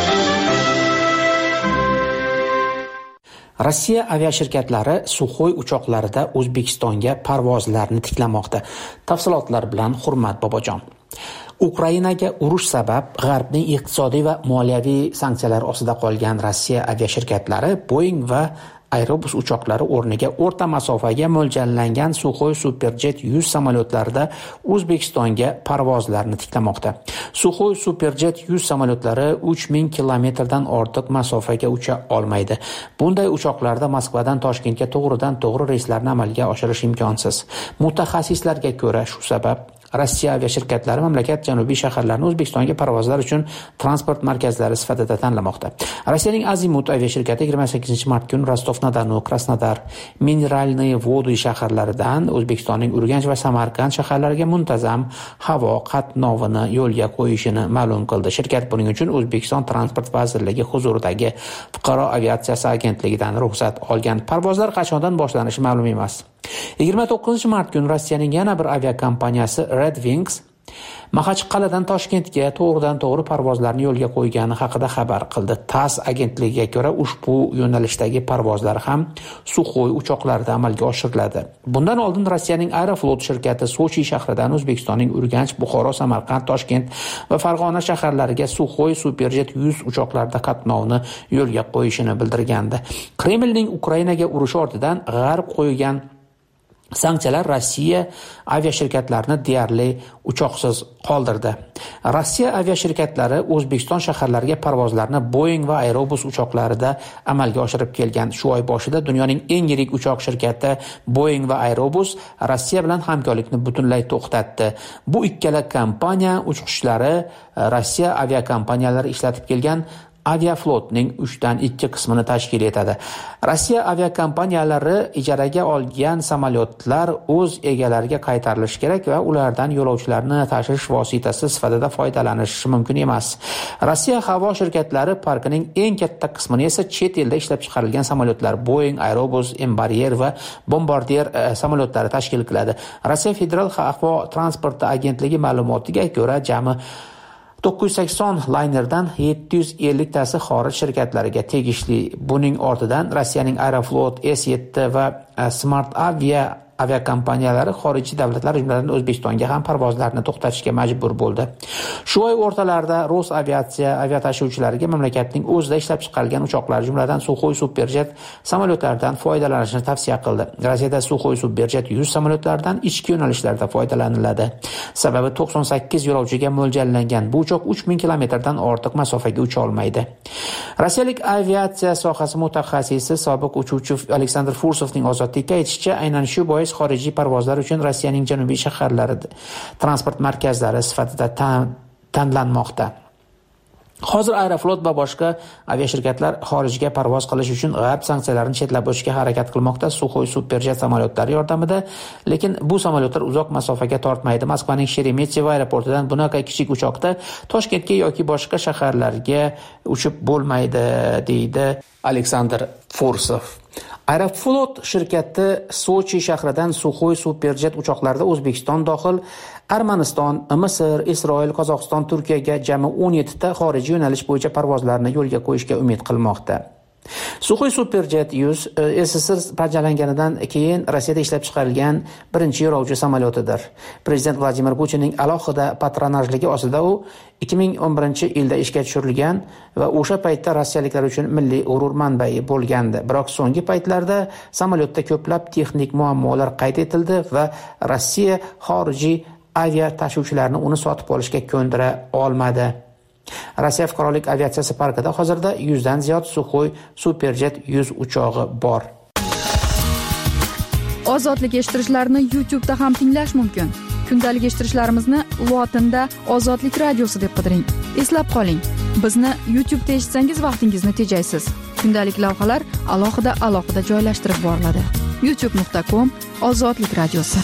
Rossiya aviashirkatlari Suxoy uchoqlarida O'zbekistonga parvozlarni tiklamoqda. Tafsilotlar bilan Hurmat Bobojon. Ukrainaga urush sabab G'arbning iqtisodiy va moliyaviy sanksiyalar ostida qolgan Rossiya aviashirkatlari Boeing va Airbus uchoqlari o'rniga o'rta masofaga mo'ljallangan Suxoy Superjet 100 samolyotlarida O'zbekistonga parvozlarni tiklamoqda. Suxoy Superjet 100 samolyotlari 3000 kilometrdan ortiq masofaga ucha olmaydi. Bunday uchoqlarda Moskvadan Toshkentga to'g'ridan-to'g'ri reyslarni amalga oshirish imkonsiz. Mutaxassislarga ko'ra, shu sabab Rossiya aviashirkatlari mamlakat janubiy shaharlarini O'zbekistonga parvozlar uchun transport markazlari sifatida tanlamoqda. Rossiyaning Azimut aviashirkati 28-mart kuni Rostov-na-Donu, Krasnodar, Mineralniy Vody shaharlaridan O'zbekistonning Urganch va Samarqand shaharlariga muntazam havo qatnovini yo'lga qo'yishini ma'lum qildi. Shirkat buning uchun O'zbekiston Transport vazirligi huzuridagi Fuqaro aviatsiyasi agentligidan ruxsat olgan. Parvozlar qachondan boshlanishi ma'lum emas. 29-mart kuni Rossiyaning yana bir aviakompaniyasi Red Wings Maxachqal'adan Toshkentga to'g'ridan-to'g'ri parvozlarni yo'lga qo'ygani haqida xabar qildi. TASS agentligiga ko'ra ushbu yo'nalishdagi parvozlar ham Suxoy uchoqlarida amalga oshiriladi. Bundan oldin Rossiyaning Aeroflot shirkati Sochi shahridan O'zbekistonning Urganch, Buxoro, Samarqand, Toshkent va Farg'ona shaharlariga Suxoy Superjet 100 uchoqlarida qatnovni yo'lga qo'yishini bildirgandi. Kremlning Ukrainaga urushi ortidan G'arb qo'ygan sanksiyalar Rossiya aviashirkatlarini deyarli uchoqsiz qoldirdi. Rossiya aviashirkatlari O'zbekiston shaharlariga parvozlarni Boeing va Airbus uchoqlarida amalga oshirib kelgan. Shu oy boshida dunyoning eng yirik uchoq shirkati Boeing va Airbus Rossiya bilan hamkorlikni butunlay to'xtatdi. Bu ikkala kompaniya uchiqishlari Rossiya aviakompaniyalari ishlatib kelgan Aviaflotning 3/2 qismini tashkil etadi. Rossiya aviakompaniyalari ijaraga olgan samolyotlar o'z egalariga qaytarilishi kerak va ulardan yo'lovchilarni tashish vositasi sifatida foydalanishi mumkin emas. Rossiya havo shirkatlari parkining eng katta qismini esa chet elda ishlab chiqarilgan samolyotlar Boeing, Airbus, Embraer va Bombardier samolyotlari tashkil qiladi. Rossiya Federal havo transporti agentligi ma'lumotiga ko'ra, jami 980 laynerdan 750 tasi xorij shirkatlariga tegishli. Buning ortidan Rossiyaning Aeroflot, S7 va Smart aviakompaniyalari xorijiy davlatlar, jumladan O'zbekistonga ham parvozlarni to'xtatishga majbur bo'ldi. Shu oy o'rtalarida Rosaviatsiya aviatashuvchilariga mamlakatning o'zida ishlab chiqarilgan uchoqlar, jumladan Suxoy Superjet samolyotlaridan foydalanishni tavsiya qildi. Rossiyada Suxoy Superjet 100 samolyotlaridan ichki yo'nalishlarda foydalaniladi. Sababi 98 yo'lovchiga mo'ljallangan bu uchoq 3000 kilometrdan ortiq masofaga ucha olmaydi. Rossiyalik aviatsiya sohasi mutaxassisi, sobiq uchuvchi Aleksandr Fursovning ozodlikka aytishicha, aynan shu bois xorijiy parvozlar uchun Rossiyaning janubiy shaharlarida transport markazlari sifatida tanlanmoqda. Hozir Aeroflot va boshqa aviashirkatlar xorijga parvoz qilish uchun g'arb sanksiyalarini chetlab o'tishga harakat qilmoqda. Suxoy Superjet samolyotlari yordamida, lekin bu samolyotlar uzoq masofaga tortmaydi. Moskvaning Sheremetyevo aeroportidan bunaqa kichik uchoqda Toshkentga yoki boshqa shaharlarga uchib bo'lmaydi, deydi Aleksandr Fursov. Aeroflot shirkati Sochi shahridan Suxoy Superjet uchoqlarida O'zbekiston dohil Armaniston, Misr, Isroil, Qozog'iston, Turkiyaga jami 17 ta xorijiy yo'nalish bo'yicha parvozlarni yo'lga qo'yishga umid qilmoqda. Suxoy Superjet 100 SSR parchalanganidan keyin Rossiyada ishlab chiqarilgan birinchi yo'lovchi samolyotidir. Prezident Vladimir Putinning alohida patronajligi ostida u 2011-yilda ishga tushirilgan va o'sha paytda rossiyaliklar uchun milliy g'urur manbai bo'lgandi. Biroq so'nggi paytlarda samolyotda ko'plab texnik muammolar qayd etildi va Rossiya xorijiy avia tashuvchilarni uni sotib olishga ko'ndira olmadi. Rossiya fuqarolik aviatsiyasi parkida hozirda 100 dan ziyod Suxoy Superjet 100 uchog'i bor. Ozodlik eshittirishlarni YouTube da ham tinglash mumkin. Kundalik eshittirishlarimizni lotinda Ozodlik radiosi deb qidiring. Eslab qoling, bizni YouTube da eshitsangiz vaqtingizni tejaysiz. Kundalik lavhalar alohida joylashtirib boriladi. youtube.com/Ozodlik radiosi.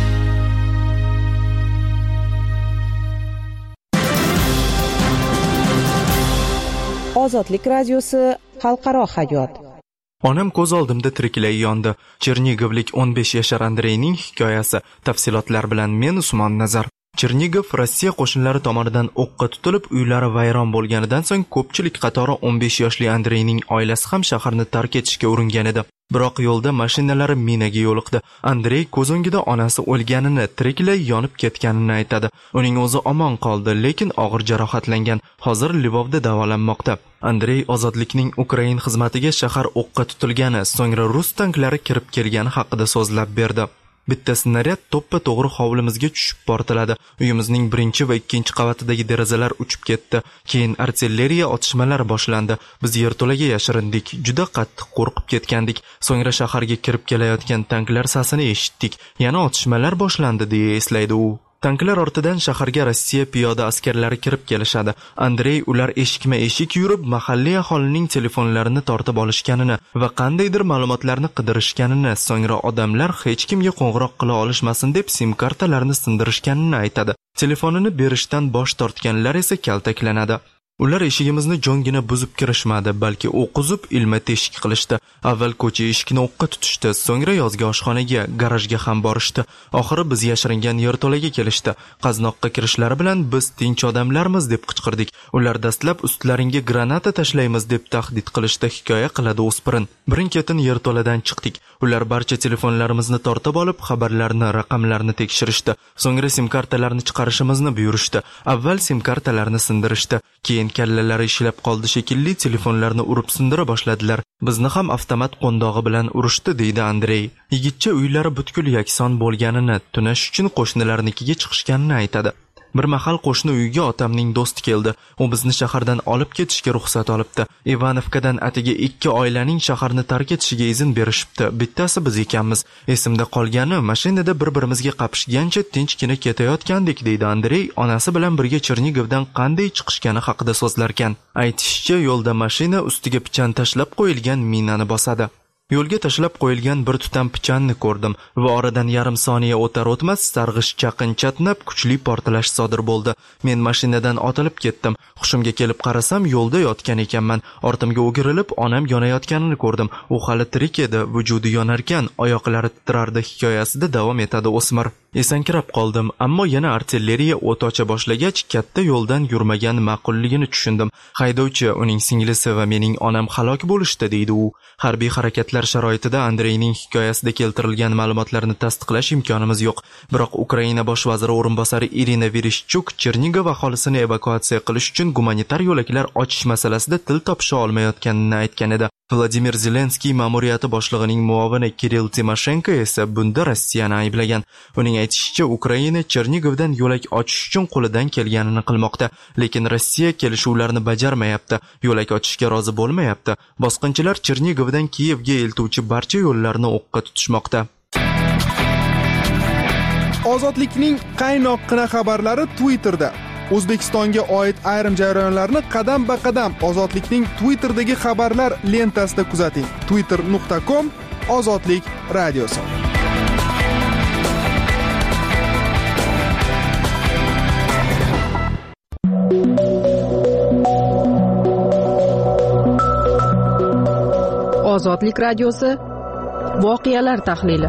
Ozodlik radiosi xalqaro hayot. Onam ko'z oldimda tiriklay yondi. Chernigovlik 15 yashar Andreyning hikoyasi. Tafsilotlar bilan men Usmon Nazar. Chernigov Rossiya qo'shinlari tomonidan o'qqa tutilib, uylari vayron bo'lganidan so'ng ko'pchilik qatori 15 yoshli Andreyning oilasi ham shaharni tark etishga uringan edi. Biroq yo'lda mashinalari minaga yo'liqdi. Andrey ko'z o'ngida onasi o'lganini, tiriklay yonib ketganini aytadi. Uning o'zi omon qoldi, lekin og'ir jarohatlangan. Hozir Lvovda davolanmoqda. Andrey ozodlikning Ukrain xizmatiga shahar o'qqa tutilgani, so'ngra rus tanklari kirib kelgani haqida so'zlab berdi. Bitta snaryad to'ppa to'g'ri hovlimizga tushib portladi. Uyimizning 1 va 2 qavatidagi derazalar uchib ketdi. Keyin artilleriya otishmalari boshlandi. Biz yerto'laga yashirindik. Juda qattiq qo'rqib ketgandik. So'ngra shaharga kirib kelayotgan tanklar sasini eshitdik. Yana otishmalar boshlandi, deya eslaydi u. Tanklar ortidan shaharga Rossiya piyoda askarlari kirib kelishadi. Andrey ular eshikma-eshik yurib, mahalliy aholining telefonlarini tortib olishganini va qandaydir ma'lumotlarni qidirishganini, so'ngra odamlar hech kimga qo'ng'iroq qila olishmasin deb sim kartalarni sindirishganini aytadi. Telefonini berishdan bosh tortganlar esa kaltaklanadi. Ular eshigimizni jongina buzib kirishmadi, balki o'q uzib ilma teshik qilishdi. Avval ko'cha eshikni o'qqa tutishdi, so'ngra yozgi oshxonaga, garajga ham borishdi. Oxiri biz yashiringan yerto'laga kelishdi. Qaznoqqa kirishlari bilan biz tinch odamlarmiz deb qichqirdik. Ular dastlab ustlaringga granata tashlaymiz deb tahdid qilishdi, hikoya qiladi o'spirin. Birin-ketin yerto'ladan chiqdik. Ular barcha telefonlarimizni tortib olib, xabarlarni, raqamlarni tekshirishdi. So'ngra sim kartalarni chiqarishimizni buyurishdi. Avval sim kartalarni sindirishdi, keyin kallalari ishlab qoldi shekilli, telefonlarni urib sindira boshladilar. Bizni ham avtomat qo'ndog'i bilan urishdi, deydi Andrey. Yigitcha uylari butkul yakson bo'lganini, tunash uchun qo'shnilarnikiga chiqishganini aytadi. Bir mahal qo'shni uyga otamning do'sti keldi. U bizni shahardan olib ketishga ruxsat olibdi. Ivanovkadan atigi 2 oilaning shaharni tark etishiga izn berishibdi. Bittasi biz ekanmiz. Esimda qolgani, mashinada bir-birimizga qapishgancha tinchgina ketayotgandik, deydi Andrey, onasi bilan birga Chernigovdan qanday chiqishgani haqida so'zlarkan. Aytishicha, yo'lda mashina ustiga pichan tashlab qo'yilgan minani bosadi. Yo'lga tashlab qo'yilgan bir tutam pichanni ko'rdim va oradan yarim soniya o'tar-o'tmas sarg'ish chaqin chatnab kuchli portlash sodir bo'ldi. Men mashinadan otilib ketdim. Hushimga kelib qarasam, yo'lda yotgan ekanman. Ortimga o'girilib, onam yonayotganini ko'rdim. U hali tirik edi, vujudi yonarkan, oyoqlari titrardi hikoyasida davom etadi o'smir. Esankirab qoldim, ammo yana artilleriya o't ocha boshlagach, katta yo'ldan yurmagan ma'qulligini tushundim. Haydovchi, uning singlisi va mening onam halok bo'lishdi, deydi u. Harbiy harakatlar sharoitida Andreyning hikoyasida keltirilgan ma'lumotlarni tasdiqlash imkonimiz yo'q. Biroq Ukraina bosh vaziri o'rinbosari Irina Vereshchuk Chernigov aholisini evakuatsiya qilish uchun gumanitar yo'laklar ochish masalasida til topisha olmayotganini aytgan edi. Vladimir Zelenskiy ma'muriyati boshlig'ining muovini Kirill Timoshenko esa bunda Rossiyani ayblagan. Uning aytishicha, Ukraina Chernigovdan yo'lak ochish uchun qo'lidan kelganini qilmoqda, lekin Rossiya kelishuvlarni bajarmayapti, yo'lak ochishga rozi bo'lmayapti. Bosqinchilar Chernigovdan Kiyevga eltuvchi barcha yo'llarni o'qqa tutishmoqda. Ozodlikning qaynoqqina xabarlari Twitterda. O'zbekistonga oid ayrim jarayonlarni qadam-ba-qadam Ozodlikning Twitterdagi xabarlar lentasida kuzating. twitter.com Ozodlik radiosi. Ozodlik radiosi voqealar tahlili.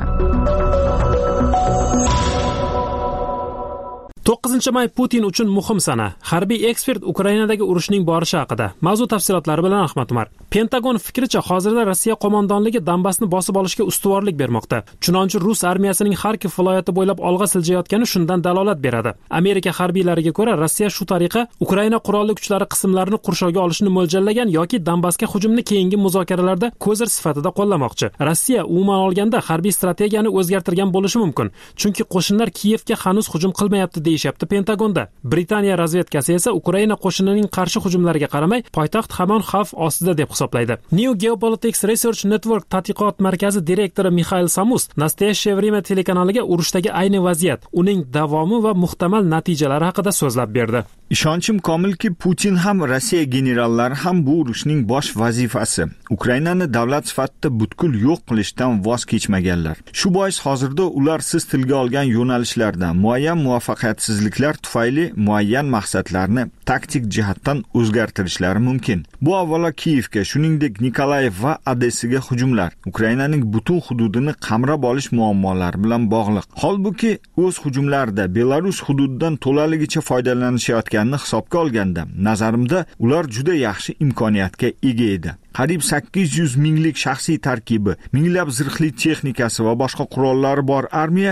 9 may Putin uchun muhim sana. Harbiy ekspert Ukrainadagi urushning borishi haqida. Mavzu tafsilotlari bilan Ahmad Umar. Pentagon fikricha, hozirda Rossiya qo'mondonligi Donbassni bosib olishga ustuvorlik bermoqda. Chunonchi Rus armiyasining Xarkov viloyati bo'ylab olg'a siljayotgani shundan dalolat beradi. Amerika harbiylariga ko'ra, Rossiya shu tariqa Ukraina qurolli kuchlari qismlarini qurshovga olishni mo'ljallagan yoki Donbassga hujumni keyingi muzokaralarda ko'zir sifatida qo'llamoqchi. Rossiya umuman olganda harbiy strategiyani o'zgartirgan bo'lishi mumkin, chunki qo'shinlar Kiyevga hanuz hujum qilmayapti deyishyapti Pentagonda. Britaniya razvedkasi esa Ukraina qo'shinining qarshi hujumlariga qaramay, poytaxt hamon xavf ostida deb hisoblaydi. New Geopolitics Research Network tadqiqot markazi direktori Mikhail Samus Nastoящее время telekanaliga urushdagi ayni vaziyat, uning davomi va muhtamal natijalari haqida so'zlab berdi. Ishonchim komilki, Putin ham Rossiya generallari ham bu urushning bosh vazifasi Ukrainani davlat sifatida butkul yo'q qilishdan voz kechmaganlar. Shu bois hozirda ular siz tilga olgan yo'nalishlarda muayyan muvaffaqiyatsizliklar tufayli muayyan maqsadlarni taktik jihatdan o'zgartirishlari mumkin. Bu avvalo Kiyevga, shuningdek Nikolayev va Odessaga hujumlar, Ukrainaning butun hududini qamrab olish muammolari bilan bog'liq. Holbuki o'z hujumlarida Belarus hududidan to'laligicha foydalanishayotganini hisobga olganda, nazarimda ular juda yaxshi imkoniyatga ega edi. Qariyb 800 minglik shaxsiy tarkibi, minglab zirhli texnikasi va boshqa qurollari bor armiya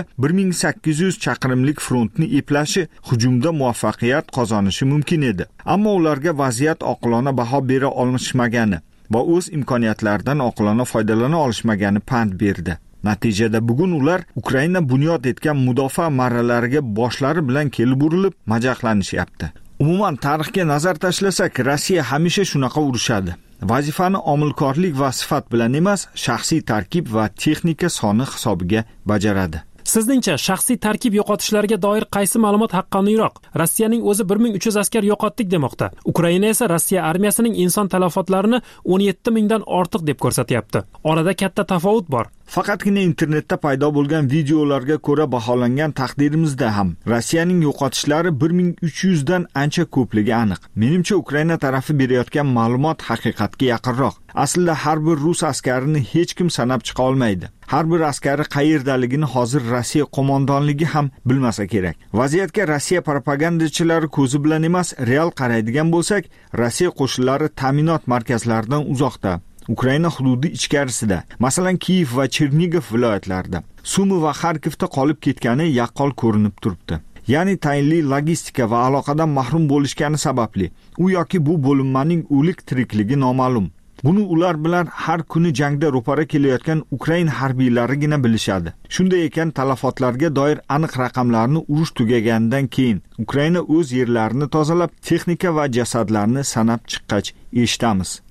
1800 chaqirimlik frontni eplashi hujumda muvaffaqiyat qozonishi mumkin edi. Ammo ularga vaziyat oqilona baho bera olishmagani va o'z imkoniyatlaridan oqilona foydalana olishmagani pand berdi. Natijada bugun ular Ukraina bunyod etgan mudofaa marralariga boshlari bilan kelib urilib majaqlanishyapti. Umuman tarixga nazar tashlasak, Rossiya hamisha shunaqa urushadi. Vazifani omilkorlik va sifat bilan emas, shaxsiy tarkib va texnika soni hisobiga bajaradi. Sizningcha shaxsiy tarkib yo'qotishlariga doir qaysi ma'lumot haqqoniyroq? Rossiyaning o'zi 1300 askar yo'qotdik demoqda. Ukraina esa Rossiya armiyasining inson talafotlarini 17 mingdan ortiq deb ko'rsatyapti. Orada katta tafovut bor. Faqatgina internetda paydo bo'lgan videolarga ko'ra baholangan taqdirimizda ham Rossiyaning yo'qotishlari 1300 dan ancha ko'pligi aniq. Menimcha Ukraina tarafi berayotgan ma'lumot haqiqatga yaqinroq. Aslida har bir rus askarini hech kim sanab chiqa olmaydi. Har bir askari qayerdaligini hozir Rossiya qo'mondonligi ham bilmasa kerak. Vaziyatga Rossiya propagandachilari ko'zi bilan emas, real qaraydigan bo'lsak, Rossiya qo'shinlari ta'minot markazlaridan uzoqda, Ukraina hududi ichkarisida, masalan Kiyev va Chernigov viloyatlarida, Sumi va Xarkovda qolib ketgani yaqqol ko'rinib turibdi. Ya'ni tayinli logistika va aloqadan mahrum bo'lishgani sababli u yoki bu bo'linmaning o'lik tirikligi noma'lum. Buni ular bilan har kuni jangda ro'para kelayotgan Ukraina harbiylarigina bilishadi. Shunday ekan, talafotlarga doir aniq raqamlarni urush tugaganidan keyin Ukraina o'z yerlarini tozalab, texnika va jasadlarni sanab chiqqach eshitamiz.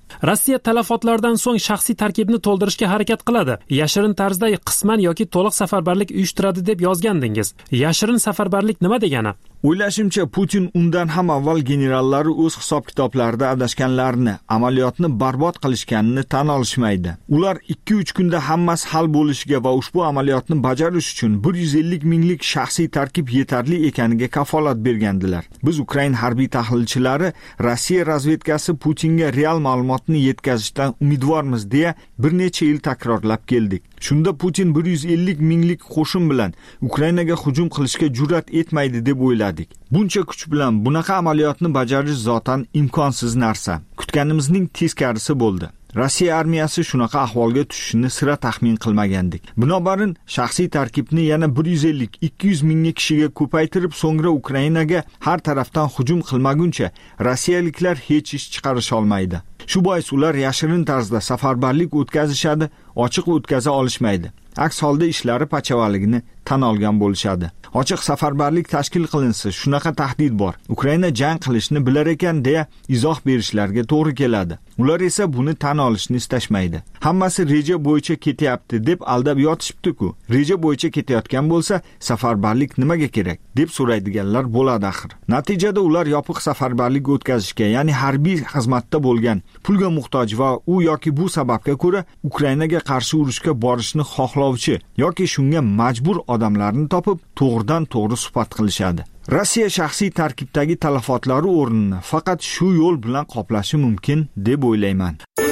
Rossiya talafotlardan so'ng shaxsiy tarkibni to'ldirishga harakat qiladi. Yashirin tarzda qisman yoki to'liq safarbarlik uyushtiradi deb yozgandingiz. Yashirin safarbarlik nima degani? O'ylashimcha, Putin undan ham avval generallari o'z hisob-kitoblarida adashganlarini, amaliyotni barbod qilishganini tan olishmaydi. Ular 2-3 kunda hammasi hal bo'lishiga va ushbu amaliyotni bajarish uchun 150 minglik shaxsiy tarkib yetarli ekaniga kafolat bergandilar. Biz Ukrain harbiy tahlilchilari Rossiya razvedkasi Putinga real ma'lumotni yetkazishdan umidvormiz deya bir necha yil takrorlab keldik. Shunda Putin 150 minglik qo'shin bilan Ukrainaga hujum qilishga jur'at etmaydi deb o'yladik. Buncha kuch bilan bunaqa amaliyotni bajarish zotan imkonsiz narsa. Kutganimizning teskarisi bo'ldi. Rossiya armiyasi shunaqa ahvolga tushishini sira taxmin qilmagandik. Binobarin shaxsiy tarkibni yana 150-200 mingga kishiga ko'paytirib, so'ngra Ukrainaga har tarafdan hujum qilmaguncha rossiyaliklar hech ish chiqarish olmaydi. Shu bois ular yashirin tarzda safarbarlik o'tkazishadi, ochiq o'tkaza olishmaydi. Aks holda ishlari pachavaligini tan olgan bo'lishadi. Ochiq safarbarlik tashkil qilinsa, shunaqa tahdid bor. Ukraina jang qilishni bilar ekan deya izoh berishlarga to'g'ri keladi. Ular esa buni tan olishni istashmaydi. Hammasi reja bo'yicha ketyapti deb aldab yotishibdi-ku. Reja bo'yicha ketayotgan bo'lsa, safarbarlik nimaga kerak deb so'raydiganlar bo'ladi axir. Natijada ular yopiq safarbarlik o'tkazishga, ya'ni harbiy xizmatda bo'lgan, pulga muhtoj va u yoki bu sababga ko'ra Ukrainaga qarshi urushga borishni xohlovchi yoki shunga majbur odamlarni topib, to'g'ridan-to'g'ri suhbat qilishadi. Rossiya shaxsiy tarkibdagi talafotlari o'rnini faqat shu yo'l bilan qoplashi mumkin deb o'ylayman.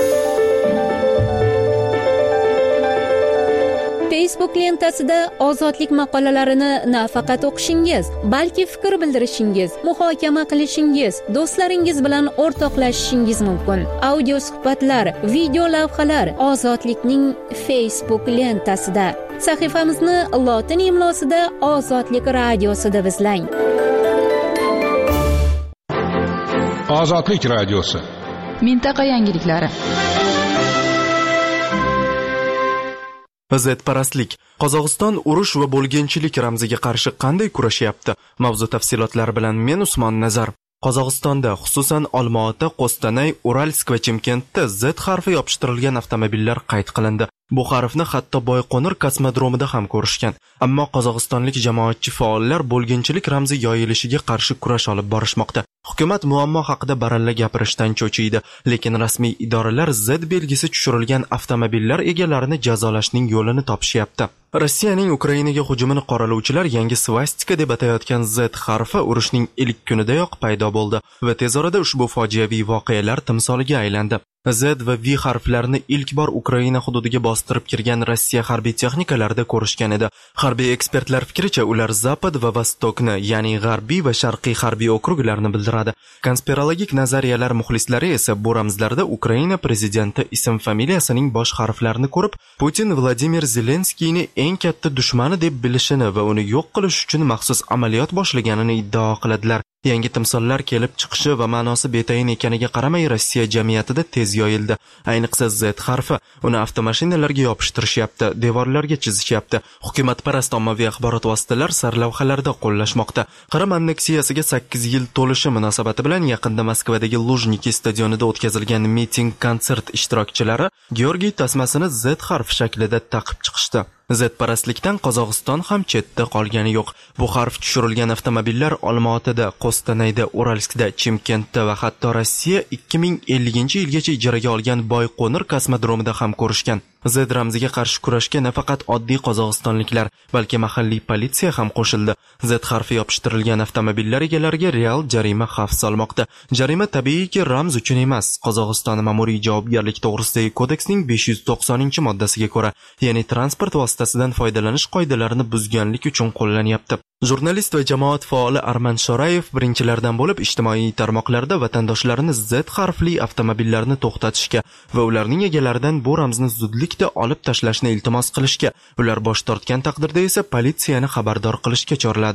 Facebook lentasida ozodlik maqolalarini nafaqat o'qishingiz, balki fikr bildirishingiz, muhokama qilishingiz, do'stlaringiz bilan o'rtoqlashishingiz mumkin. Audio suhbatlar, video lavhalar Ozodlikning Facebook lentasida. Sahifamizni lotin imlosida Ozodlik radiosida izlang. Ozodlik radiosi. Mintaqa yangiliklari. Zedparastlik. Qozog'iston urush va bo'lginchilik ramziga qarshi qanday kurashyapti? Mavzu tafsilotlari bilan men Usmon Nazar. Qozog'istonda, xususan Olmaota, Qo'stanay, Uralsk va Chimkentda Z harfi yopishtirilgan avtomobillar qayd qilindi. Bu harfni hatto Boyqo'nir kosmodromida ham ko'rishgan. Ammo qozog'istonlik jamoatchi faollar bo'lginchilik ramzi yoyilishiga qarshi kurash olib borishmoqda. Hukumat muammo haqida baralla gapirishdan cho'chiydi, lekin rasmiy idoralar Z belgisi tushirilgan avtomobillar egalarini jazolashning yo'lini topishyapti. Rossiyaning Ukrainaga hujumini qoralovchilar yangi svastika deb atayotgan Z harfi urushning ilk kunidayoq paydo bo'ldi va tez orada ushbu fojiaviy voqealar timsoliga aylandi. Z va V harflarini ilk bor Ukraina hududiga bostirib kirgan Rossiya harbiy texnikalarida ko'rishgan edi. Harbiy ekspertlar fikricha, ular Zapad va Vostokni, ya'ni g'arbiy va sharqiy harbiy okruglarni bildiradi. Konspirologik nazariyalar muxlislari esa bu ramzlarda Ukraina prezidenti ism-familiyasining bosh harflarini ko'rib, Putin Vladimir Zelenskiyni eng katta dushmani deb bilishini va uni yo'q qilish uchun maxsus amaliyot boshlaganini iddao qiladilar. Yangi timsollar kelib chiqishi va ma'nosi betayin ekaniga qaramay Rossiya jamiyatida tez yoyildi. Ayniqsa Z harfi uni avtomashinalarga yopishtirishyapti, devorlarga chizishyapti. Hukumatparast ommaviy axborot vositalar sarlavhalarda qo'llashmoqda. Qrim anneksiyasiga 8 yil to'lishi munosabati bilan yaqinda Moskvadagi Lujniki stadionida o'tkazilgan miting-konsert ishtirokchilari Georgiy tasmasini Z harfi shaklida taqib chiqishdi. Zedparastlikdan Qozog'iston ham chetda qolgani yo'q. Bu harf tushirilgan avtomobillar Olmaotada, Qo'stanayda, Uralskda, Chimkentda va hatto Rossiya 2050-yilgacha ijaraga olgan Boyqo'nir kosmodromida ham ko'rishgan. Z ramziga qarshi kurashga nafaqat oddiy qozog'istonliklar, balki mahalliy politsiya ham qo'shildi. Z harfi yopishtirilgan avtomobillar egalariga real jarima xavf solmoqda. Jarima tabiiyki ramz uchun emas, Qozog'iston ma'muriy javobgarlik to'g'risidagi kodeksning 590-moddasiga ko'ra, ya'ni transport vositasidan foydalanish qoidalarini buzganlik uchun qo'llanyapti. Jurnalist va jamoat faoli Arman Shorayev birinchilardan bo'lib ijtimoiy tarmoqlarda vatandoshlarini Z harfli avtomobillarni to'xtatishga va ularning egalaridan bu ramzni zudlikda olib tashlashni iltimos qilishga, ular bosh tortgan taqdirda esa politsiyani xabardor qilishga chorladi.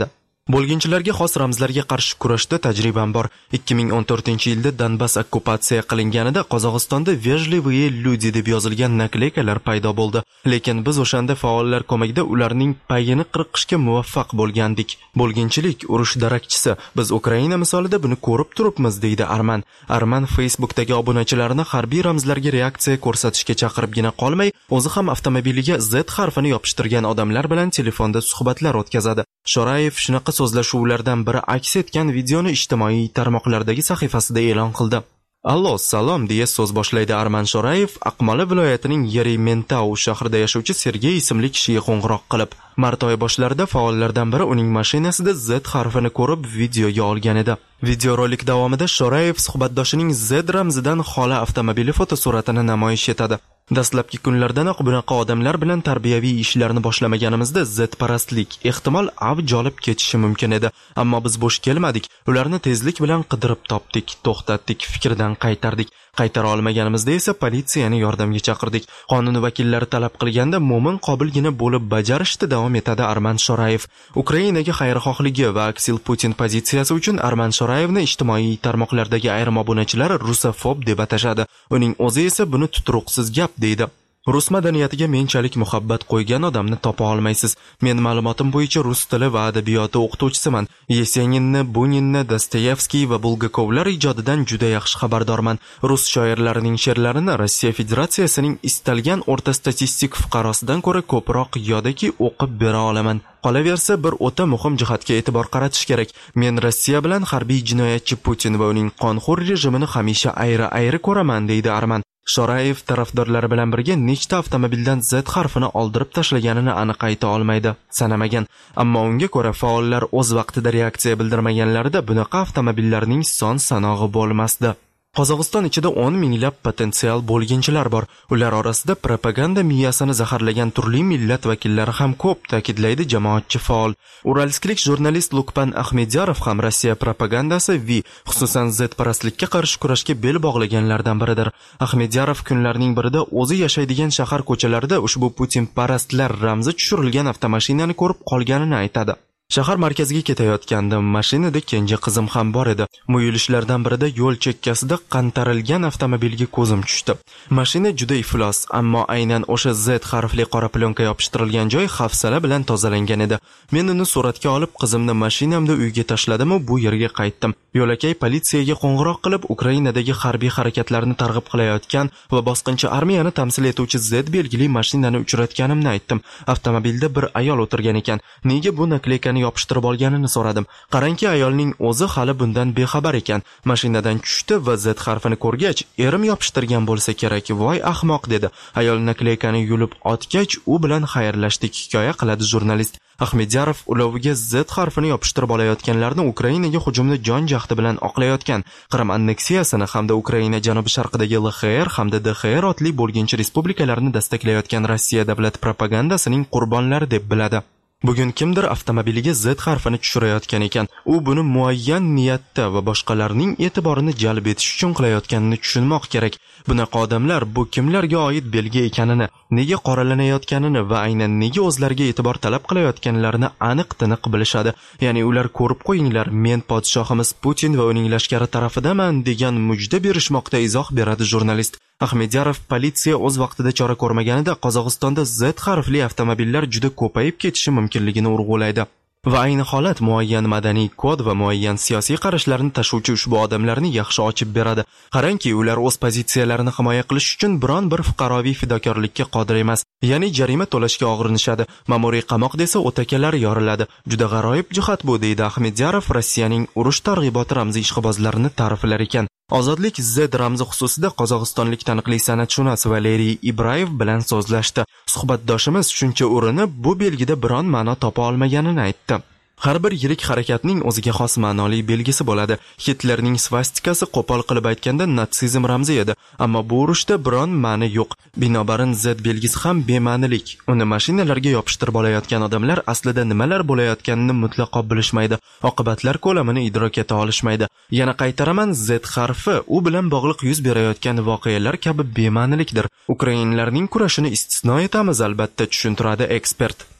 Bo'lginchilarga xos ramzlarga qarshi kurashda tajribam bor. 2014-yilda Donbass okkupatsiya qilinganida Qozog'istonda "Vejlivые люди" deb yozilgan nakleykalar paydo bo'ldi. Lekin biz o'shanda faollar ko'magida ularning payini qirqishga muvaffaq bo'lgandik. Bo'lginchilik urush darakchisi. Biz Ukraina misolida buni ko'rib turibmiz, deydi Arman. Arman Facebookdagi obunachilarini harbiy ramzlarga reaksiya ko'rsatishga chaqiribgina qolmay, o'zi ham avtomobiliga Z harfini yopishtirgan odamlar bilan telefonda suhbatlar o'tkazadi. Shorayev shunaqa so'zlashuvlardan biri aks etgan videoni ijtimoiy tarmoqlardagi sahifasida e'lon qildi. Allo, salom deya so'z boshlaydi Arman Shorayev, Aqmola viloyatining Yerementau shahrida yashovchi Sergey ismli kishiga qo'ng'iroq qilib. Mart oyi boshlarida faollardan biri uning mashinasida Z harfini ko'rib videoga olgan edi. Videorolik davomida Shorayev suhbatdoshining Z ramzidan xoli avtomobili fotosuratini namoyish etadi. Dastlabki kunlardanoq bunaqa odamlar bilan tarbiyaviy ishlarni boshlamaganimizda Z-parastlik ehtimol avj olib ketishi mumkin edi. Ammo biz bo'sh kelmadik. Ularni tezlik bilan qidirib topdik, to'xtatdik, fikrdan qaytardik. Qaytara olmaganimizda esa politsiyani yordamga chaqirdik. Qonun vakillari talab qilganda mo'min qobilgina bo'lib bajarishda davom etadi Arman Shorayev. Ukrainaga xayrixohligi va aksil Putin pozitsiyasi uchun Arman Shorayevni ijtimoiy tarmoqlardagi ayrim obunachilar rusofob deb atashadi. Uning o'zi esa buni tuturuqsiz gap deydi. Rus madaniyatiga menchalik muhabbat qo'ygan odamni topa olmaysiz. Men ma'lumotim bo'yicha rus tili va adabiyoti o'qituvchisiman. Yeseninni, Buninni, Dostoyevskiy va Bulgakovlar ijodidan juda yaxshi xabardorman. Rus shoirlarining she'rlarini Rossiya Federatsiyasining istalgan o'rta statistik fuqarosidan ko'ra ko'proq yodaki o'qib bera olaman. Qolaversa, bir o'ta muhim jihatga e'tibor qaratish kerak. Men Rossiya bilan harbiy jinoyatchi Putin va uning qonxo'r rejimini hamisha ayri-ayri ko'raman, deydi Arman. Shorayev tarafdorlari bilan birga nechta avtomobildan Z harfini oldirib tashlaganini aniq ayta olmaydi, sanamagan. Ammo unga ko'ra faollar o'z vaqtida reaksiya bildirmaganlarida bunaqa avtomobillarning son-sanog'i bo'lmasdi. Qozog'iston ichida 10 minglab potensial bo'lginchilar bor. Ular orasida propaganda miyasini zaharlagan turli millat vakillari ham ko'p, ta'kidlaydi jamoatchi faol. Uralsklik jurnalist Lukpan Ahmedyarov ham Rossiya propagandasi xususan Z-parastlikka qarshi kurashga bel bog'laganlardan biridir. Ahmedyarov kunlarning birida o'zi yashaydigan shahar ko'chalarida ushbu Putin parastlar ramzi tushirilgan avtomashinani ko'rib qolganini aytadi. Shahar markaziga ketayotgandim, mashinada kenja qizim ham bor edi. Muyulishlardan birida yo'l chekkasida qantarilgan avtomobilga ko'zim tushdi. Mashina juda iflos, ammo aynan o'sha Z harfli qora plyonka yopishtirilgan joy hafsala bilan tozalangan edi. Men uni suratga olib, qizimni mashinamda uyga tashladim va bu yerga qaytdim. Yo'lakay politsiyaga qo'ng'iroq qilib, Ukrainadagi harbiy harakatlarni targ'ib qilayotgan va bosqinchi armiyani tamsil etuvchi Z belgili mashinani uchratganimni aytdim. Avtomobilda bir ayol o'tirgan ekan. Nega bu nakleykani yopishtirib olganini so'radim. Qarangki, ayolning o'zi hali bundan bexabar ekan. Mashinadan tushdi va Z harfini ko'rgach, erim yopishtirgan bo'lsa kerak, voy ahmoq dedi. Ayol nakleykani yulib otgach, u bilan xayrlashdik, hikoya qiladi jurnalist. Ahmedyarov uloviga Z harfini yopishtirib olayotganlarni Ukrainaga hujumni jon jahdi bilan oqlayotgan, Qrim anneksiyasini hamda Ukraina janubi-sharqidagi LXR hamda DXR otli bo'lginchi respublikalarni dastaklayotgan Rossiya davlat propagandasining qurbonlari deb biladi. Bugun kimdir avtomobiliga Z harfini tushirayotgan ekan. U buni muayyan niyatda va boshqalarning e'tiborini jalb etish uchun qilayotganini tushunmoq kerak. Bunaqa odamlar bu kimlarga oid belgi ekanini, nega qoralanayotganini va aynan nega o'zlariga e'tibor talab qilayotganlarini aniq-tiniq bilishadi. Ya'ni ular ko'rib qo'yinglar, men podshohimiz Putin va uning lashkari tarafidaman degan mujda berishmoqda, izoh beradi jurnalist. Ahmedyarov politsiya o'z vaqtida chora ko'rmaganida Qozog'istonda Z harfli avtomobillar juda ko'payib ketishi mumkinligini urg'ulaydi. Va ayni holat muayyan madaniy kod va muayyan siyosiy qarashlarni tashuvchi ushbu odamlarni yaxshi ochib beradi. Qarangki, ular o'z pozitsiyalarini himoya qilish uchun biron bir fuqaroviy fidokorlikka qodir emas. Ya'ni jarima to'lashga og'irinishadi. Ma'muriy qamoq desa o'takalar yoriladi. Juda g'aroyib jihat bu, deydi Ahmedyarov Rossiyaning urush targ'iboti ramzi ishqibozlarini ta'riflar ekan. Ozodlik Z ramzi xususida qozog'istonlik taniqli san'atshunos Valeriy Ibrayev bilan so'zlashdi. Suhbatdoshimiz shuncha urinib, bu belgida biron ma'no topa olmaganini aytdi. Har bir yirik harakatning o'ziga xos ma'noli belgisi bo'ladi. Hitlerning svastikasi qo'pol qilib aytganda natsizm ramzi edi, ammo bu urushda biron ma'ni yo'q. Binobarin Z belgisi ham bema'nilik. Uni mashinalarga yopishtirib olayotgan odamlar aslida nimalar bo'layotganini mutlaqo bilishmaydi. Oqibatlar ko'lamini idrok eta olishmaydi. Yana qaytaraman, Z harfi u bilan bog'liq yuz berayotgan voqealar kabi bema'nilikdir. Ukrainlarning kurashini istisno etamiz, albatta, tushuntiradi ekspert.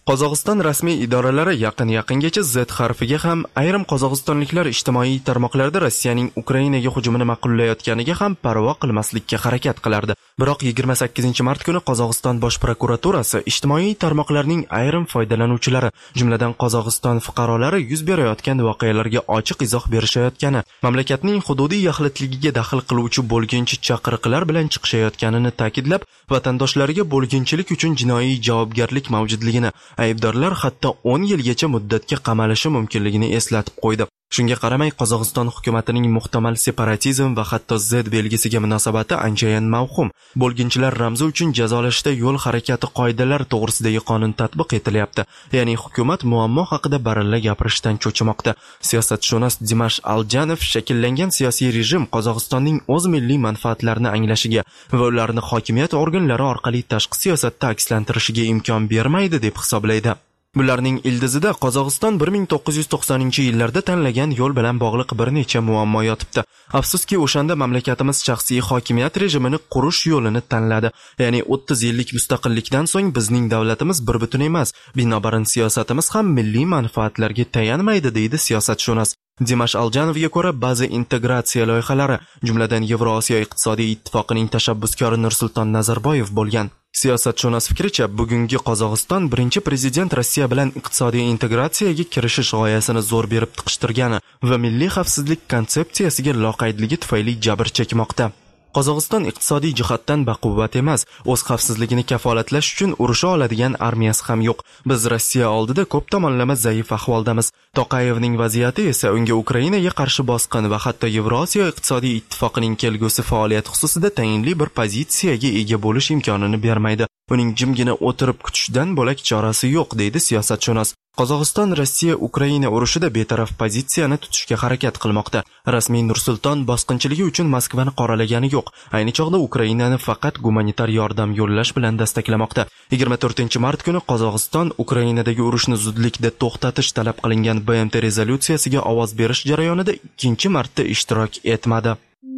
Qozog'iston rasmiy idoralari yaqingacha Z harfiga ham ayrim qozog'istonliklar ijtimoiy tarmoqlarda Rossiyaning Ukrainaga hujumini ma'qullayotganiga ham parvo qilmaslikka harakat qilardi. Biroq 28-mart kuni Qozog'iston bosh prokuraturasi ijtimoiy tarmoqlarning ayrim foydalanuvchilari, jumladan Qozog'iston fuqarolari yuz berayotgan voqealarga ochiq izoh berishayotgani, mamlakatning hududiy yaxlitligiga daxl qiluvchi bo'lginchi chaqiriqlar bilan chiqishayotganini ta'kidlab, vatandoshlariga bo'lginchilik uchun jinoiy javobgarlik mavjudligini, aybdorlar hatto 10 yilgacha muddatga qamalishi mumkinligini eslatib qo'ydi. Shunga qaramay, Qozog'iston hukumatining muhtamal separatizm va hatto Z belgisiga munosabati anchayin mavhum. Bo'lginchilar ramzi uchun jazolashda yo'l harakati qoidalari to'g'risidagi qonun tatbiq etilyapti. Ya'ni hukumat muammo haqida baralla gapirishdan cho'chimoqda. Siyosatshunos Dimash Aljanov shakllangan siyosiy rejim Qozog'istonning o'z milliy manfaatlarini anglashiga va ularni hokimiyat organlari orqali tashqi siyosatda akslantirishiga imkon bermaydi deb hisoblaydi. Bularning ildizida Qozog'iston 1990-yillarda tanlagan yo'l bilan bog'liq bir necha muammo yotibdi. Afsuski, o'shanda mamlakatimiz shaxsiy hokimiyat rejimini qurish yo'lini tanladi. Ya'ni 30 yillik mustaqillikdan so'ng bizning davlatimiz bir butun emas, binobarin siyosatimiz ham milliy manfaatlarga tayanmaydi, deydi siyosatshunos. Dimash Aljanovga ko'ra, ba'zi integratsiya loyihalari, jumladan Yevrosiyo iqtisodiy ittifoqining tashabbuskori Nursulton Nazarboyev bo'lgan. Siyosatshunos fikricha, bugungi Qozog'iston birinchi prezident Rossiya bilan iqtisodiy integratsiyaga kirishish g'oyasini zo'r berib tiqishtirgani va milliy xavfsizlik konsepsiyasiga loqaydligi tufayli jabr chekmoqda. Qozog'iston iqtisodiy jihatdan baquvvat emas, o'z xavfsizligini kafolatlash uchun urusha oladigan armiyasi ham yo'q. Biz Rossiya oldida ko'p tomonlama zaif ahvoldamiz. Toqayevning vaziyati esa unga Ukrainaga qarshi bosqin va hatto Yevrosiyo iqtisodiy ittifoqining kelgusi faoliyati xususida tayinli bir pozitsiyaga ega bo'lish imkonini bermaydi. Uning jimgina o'tirib kutishdan bo'lak chorasi yo'q, deydi siyosatshunos. Qozog'iston Rossiya-Ukraina urushida betaraf pozitsiyani tutishga harakat qilmoqda. Rasmiy Nursulton bosqinchiligi uchun Moskvani qoralagani yo'q. Ayni chog'da Ukrainani faqat gumanitar yordam yo'llash bilan dastaklamoqda. 24-mart kuni Qozog'iston Ukrainadagi urushni zudlikda to'xtatish talab qilingan BMT rezolyutsiyasiga ovoz berish jarayonida ikkinchi marta ishtirok etmadi.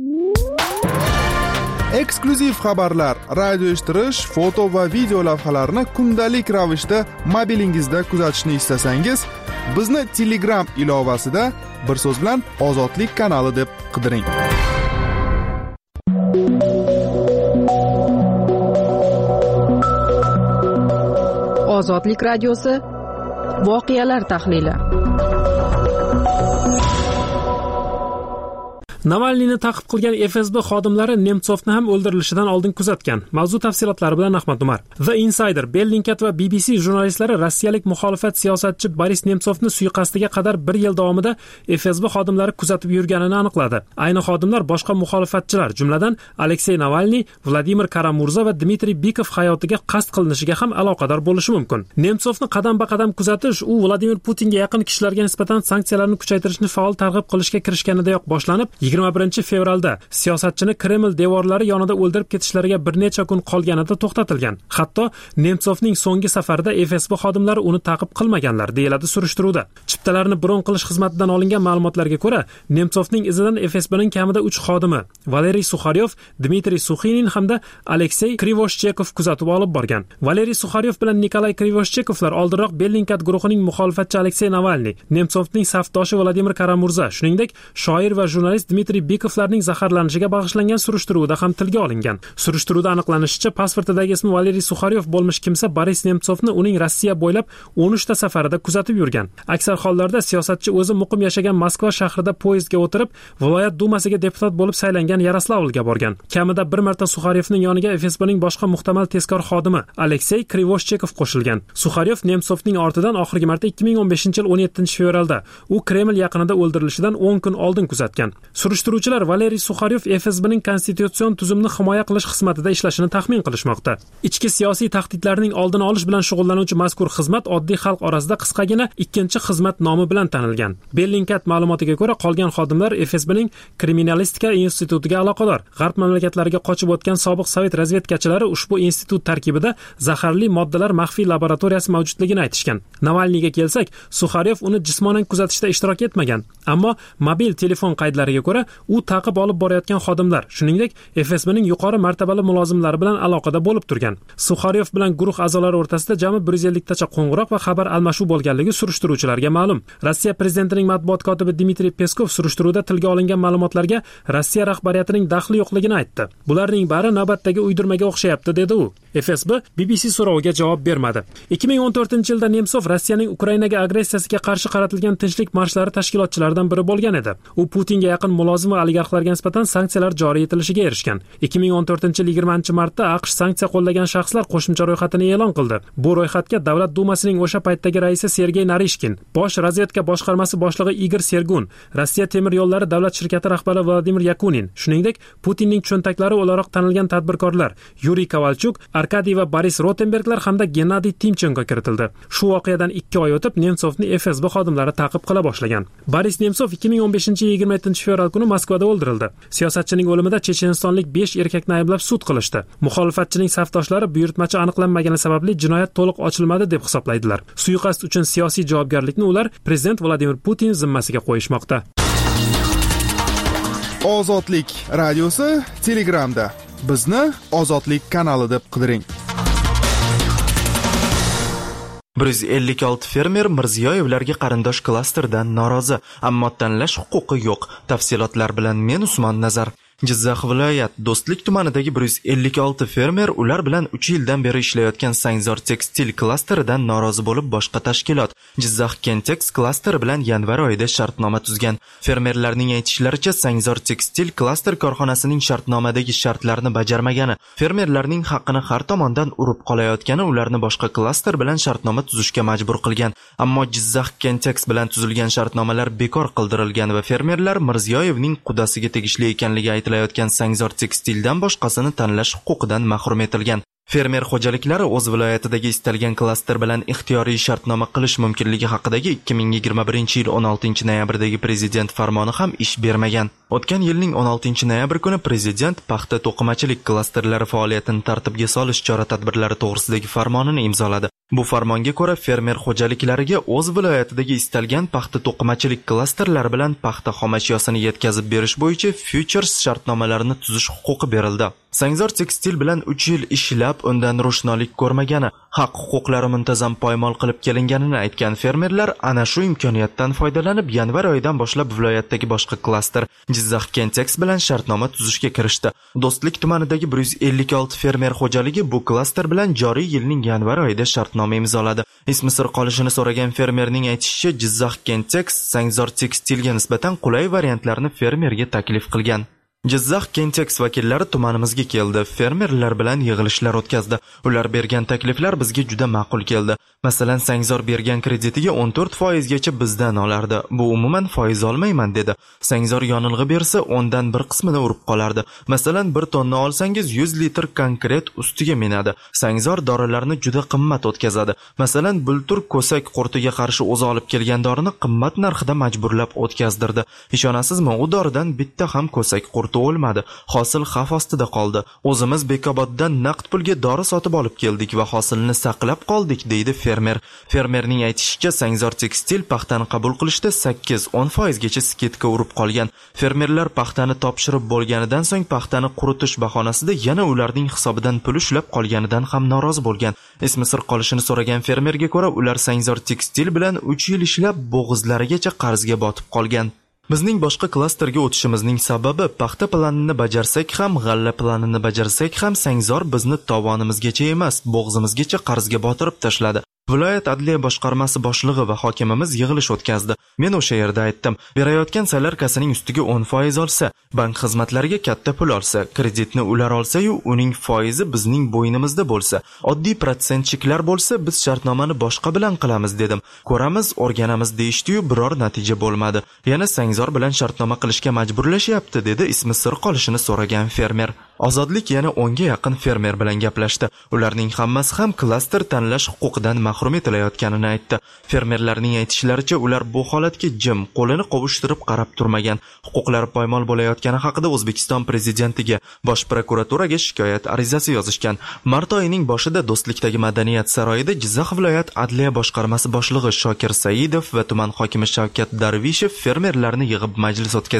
Eksklyuziv xabarlar, radio eshittirish, foto va video lavhalarni kundalik ravishda mobilingizda kuzatishni istasangiz, bizni Telegram ilovasida bir so'z bilan Ozodlik kanali deb qidiring. Ozodlik radiosi voqealar tahlili. Navalniyni ta'qib qilgan FSB xodimlari Nemtsovni ham o'ldirilishidan oldin kuzatgan. Mavzu tafsilotlari bilan Ahmad Umar. The Insider, Bellingcat va BBC jurnalistlari rossiyalik muxolifat siyosatchi Boris Nemtsovni suiqasdiga qadar 1 yil davomida FSB xodimlari kuzatib yurganini aniqladi. Ayni xodimlar boshqa muxolifatchilar, jumladan Aleksey Navalniy, Vladimir Karamurza va Dmitriy Bikov hayotiga qasd qilinishiga ham aloqador bo'lishi mumkin. Nemtsovni qadam-ba-qadam kuzatish u Vladimir Putinga yaqin kishilarga nisbatan sanksiyalarni kuchaytirishni faol targ'ib qilishga kirishganidayoq boshlanib, 21 fevralda siyosatchini Kreml devorlari yonida o'ldirib ketishlariga bir necha kun qolganida to'xtatilgan. Hatto Nemtsovning so'nggi safarida FSB xodimlari uni ta'qib qilmaganlar, deyiladi surishtiruvda. Chiptalarni bron qilish xizmatidan olingan ma'lumotlarga ko'ra, Nemtsovning izidan FSBning kamida 3 xodimi, Valeriy Sukharyov, Dmitriy Suxinin hamda Aleksey Krivoshchekov kuzatib olib borgan. Valeriy Sukharyov bilan Nikolay Krivoshchekovlar oldinroq Bellingcat guruhining muxolifatchi Aleksey Navalniy, Nemtsovning safdoshi Vladimir Karamurza, shuningdek shoir va jurnalist Dmitriy Bikovlarning zaharlanishiga bag'ishlangan surishtiruvda ham tilga olingan. Surishtiruvda aniqlanishicha, pasportidagi ismi Valeriy Sukharyov bo'lmish kimsa Boris Nemtsovni uning Rossiya bo'ylab 13 ta safarida kuzatib yurgan. Aksar hollarda siyosatchi o'zi muqim yashagan Moskva shahrida poyezdga o'tirib, viloyat dumasiga deputat bo'lib saylangan Yaroslavlga borgan. Kamida bir marta Sukharyovning yoniga FSBning boshqa muhtamal tezkor xodimi Aleksey Krivoshchekov qo'shilgan. Sukharyov Nemtsovning ortidan oxirgi marta 2015-yil 17-fevralda u Kreml yaqinida o'ldirilishidan 10 kun oldin kuzatgan. Surishtiruvchilar Valeriy Sukharyov FSBning konstitutsion tuzumni himoya qilish xizmatida ishlashini taxmin qilishmoqda. Ichki siyosiy tahdidlarning oldini olish bilan shug'ullanuvchi mazkur xizmat oddiy xalq orasida qisqagina ikkinchi xizmat nomi bilan tanilgan. Bellingcat ma'lumotiga ko'ra, qolgan xodimlar FSBning kriminalistika institutiga aloqador. G'arb mamlakatlariga qochib o'tgan sobiq sovet razvedkachilari ushbu institut tarkibida zaharli moddalar maxfiy laboratoriyasi mavjudligini aytishgan. Navalniyga kelsak, Sukharyov uni jismonan kuzatishda ishtirok etmagan, ammo mobil telefon qaydlariga ma'lumotlariga ko'ra, u ta'qib olib borayotgan xodimlar, shuningdek, FSBning yuqori martabali mulozimlari bilan aloqada bo'lib turgan. Sukharyov bilan guruh a'zolari o'rtasida jami 150 tacha qo'ng'iroq va xabar almashuv bo'lganligi surishtiruvchilarga ma'lum. Rossiya prezidentining matbuot kotibi Dmitriy Peskov surishtiruvda tilga olingan ma'lumotlarga Rossiya rahbariyatining daxli yo'qligini aytdi. Bularning bari navbatdagi uydirmaga o'xshayapti, dedi u. FSB BBC so'roviga javob bermadi. 2014-yilda Nemsov Rossiyaning Ukrainaga agressiyasiga qarshi qaratilgan tinchlik marshlari tashkilotchilaridan biri bo'lgan edi. U Putinga yaqin mulozim va oligarxlarga nisbatan sanksiyalar joriy etilishiga erishgan. 2014-yil 20-martda AQSh sanksiya qo'llagan shaxslar qo'shimcha ro'yxatini e'lon qildi. Bu ro'yxatga Davlat dumasining o'sha paytdagi raisi Sergey Narishkin, bosh razvedka boshqarmasi boshlig'i Igor Sergun, Rossiya temir yo'llari davlat shirkati rahbari Vladimir Yakunin, shuningdek Putinning cho'ntaklari o'laroq tanilgan tadbirkorlar Yuriy Kovalchuk, Arkadiy va Boris Rotenberglar hamda Gennadiy Timchenko kiritildi. Shu voqeadan 2 oy o'tib Nemsovni FSB xodimlari ta'qib qila boshlagan. Boris Nemsov 2015-yil 27-fevral kuni Moskvada o'ldirildi. Siyosatchining o'limida chechenistonlik 5 erkakni ayblab sud qilishdi. Muxolifatchining safdoshlari buyurtmachi aniqlanmagani sababli jinoyat to'liq ochilmadi deb hisoblaydilar. Suiqasd uchun siyosiy javobgarlikni ular prezident Vladimir Putin zimmasiga qo'yishmoqda. Ozodlik radiosi Telegramda. Bizni Ozodlik kanali deb qidiring. 156 fermer Mirziyoyevlarga qarindosh klasterdan norozi, ammo tanlash huquqi yo'q. Tafsilotlar bilan men Usmon Nazar. Jizzax viloyat Do'stlik tumanidagi 156 fermer ular bilan 3 yildan beri ishlayotgan Sangzor tekstil klasteridan norozi bo'lib boshqa tashkilot Jizzax Kentex klasteri bilan yanvar oyida shartnoma tuzgan. Fermerlarning aytishlaricha Sangzor tekstil klaster korxonasining shartnomadagi shartlarni bajarmagani, fermerlarning haqqini har tomondan urib qolayotgani ularni boshqa klaster bilan shartnoma tuzishga majbur qilgan. Ammo Jizzax Kentex bilan tuzilgan shartnomalar bekor qildirilgan va fermerlar Mirziyoyevning qudasiga tegishli ekanligi aytilgan Sangzor tekstildan boshqasini tanlash huquqidan mahrum etilgan. Fermer xo'jaliklari o'z viloyatidagi istalgan klaster bilan ixtiyoriy shartnoma qilish mumkinligi haqidagi 2021-yil 16-noyabrdagi prezident farmoni ham ish bermagan. O'tgan yilning 16-noyabr kuni prezident paxta to'qimachilik klasterlari faoliyatini tartibga solish chora-tadbirlari to'g'risidagi farmonini imzoladi. Bu farmonga ko'ra fermer xo'jaliklariga o'z viloyatidagi istalgan paxta to'qimachilik klasterlari bilan paxta xomashyosini yetkazib berish bo'yicha futures shartnomalarini tuzish huquqi berildi. Sangzor tekstil bilan 3 yil ishlab undan ro'shnolik ko'rmagani, haq-huquqlari muntazam poymol qilib kelinganini aytgan fermerlar ana shu imkoniyatdan foydalanib yanvar oyidan boshlab viloyatdagi boshqa klaster Jizzax Kentex bilan shartnoma tuzishga kirishdi. Do'stlik tumanidagi 156 fermer xo'jaligi bu klaster bilan joriy yilning yanvar oyida shartnoma imzoladi. Ismi sir qolishini so'ragan fermerning aytishicha, Jizzax Kentex Sangzor tekstilga nisbatan qulay variantlarni fermerga taklif qilgan. Jizzax Kentex vakillari tumanimizga keldi, fermerlar bilan yig'ilishlar o'tkazdi. Ular bergan takliflar bizga juda ma'qul keldi. Masalan, Sangzor bergan kreditiga 14% gacha bizdan olardi. Bu umuman foiz olmayman dedi. Sangzor yonilg'i bersa, ondan bir qismini urib qolardi. Masalan, 1 tonna olsangiz 100 litr konkret ustiga minadi. Sangzor dorilarni juda qimmat o'tkazadi. Masalan, bultur ko'sak qurtiga qarshi o'zi olib kelgan dorini qimmat narxida majburlab o'tkazdirdi. Ishonasizmi, u doridan bitta ham ko'sak qurti o'lmadi. Hosil xavf ostida qoldi. O'zimiz Bekoboddan naqd pulga dori sotib olib keldik va hosilni saqlab qoldik, deydi fermer. Fermerning aytishicha, Sangzor tekstil paxtani qabul qilishda 8-10% gacha sketka urib qolgan. Fermerlar paxtani topshirib bo'lganidan so'ng paxtani quritish bahonasida yana ularning hisobidan pul ushlab qolganidan ham norozi bo'lgan. Ismi sir qolishini so'ragan fermerga ko'ra, ular Sangzor tekstil bilan 3 yil ishlab bo'g'izlarigacha qarzga botib qolgan. Bizning boshqa klasterga o'tishimizning sababi paxta planini bajarsak ham, g'alla planini bajarsak ham Sangzor bizni tovonimizgacha emas, bo'g'zimizgacha qarzga botirib tashladi. Viloyat adliya boshqarmasi boshlig'i va hokimimiz yig'ilish o'tkazdi. Men o'sha yerda aytdim, berayotgan salarkasining ustiga 10% olsa, bank xizmatlariga katta pul olsa, kreditni ular olsa-yu, uning foizi bizning bo'ynimizda bo'lsa, oddiy protsentchiklar bo'lsa, biz shartnomani boshqa bilan qilamiz dedim. Ko'ramiz, o'rganamiz deyishdi-yu, biror natija bo'lmadi. Yana Sangzor bilan shartnoma qilishga majburlashyapti, dedi ismi sir qolishini so'ragan fermer. Ozodlik yana 10 ga yaqin fermer bilan gaplashdi. Ularning hammasi ham klaster tanlash huquqidan mahrum etilayotganini aytdi. Fermerlarning aytishlaricha, ular bu holatga jim, qo'lini qovushtirib qarab turmagan. Huquqlari poymol bo'layotgani haqida O'zbekiston prezidentiga, Bosh prokuraturaga shikoyat arizasi yozishgan. Mart oyining boshida Do'stlikdagi Madaniyat saroyida Jizzax viloyat adliya boshqarmasi boshlig'i Shokir Saidov va tuman hokimi Shavkat Darvishev fermerlarni yig'ib majlis o'tkazgan.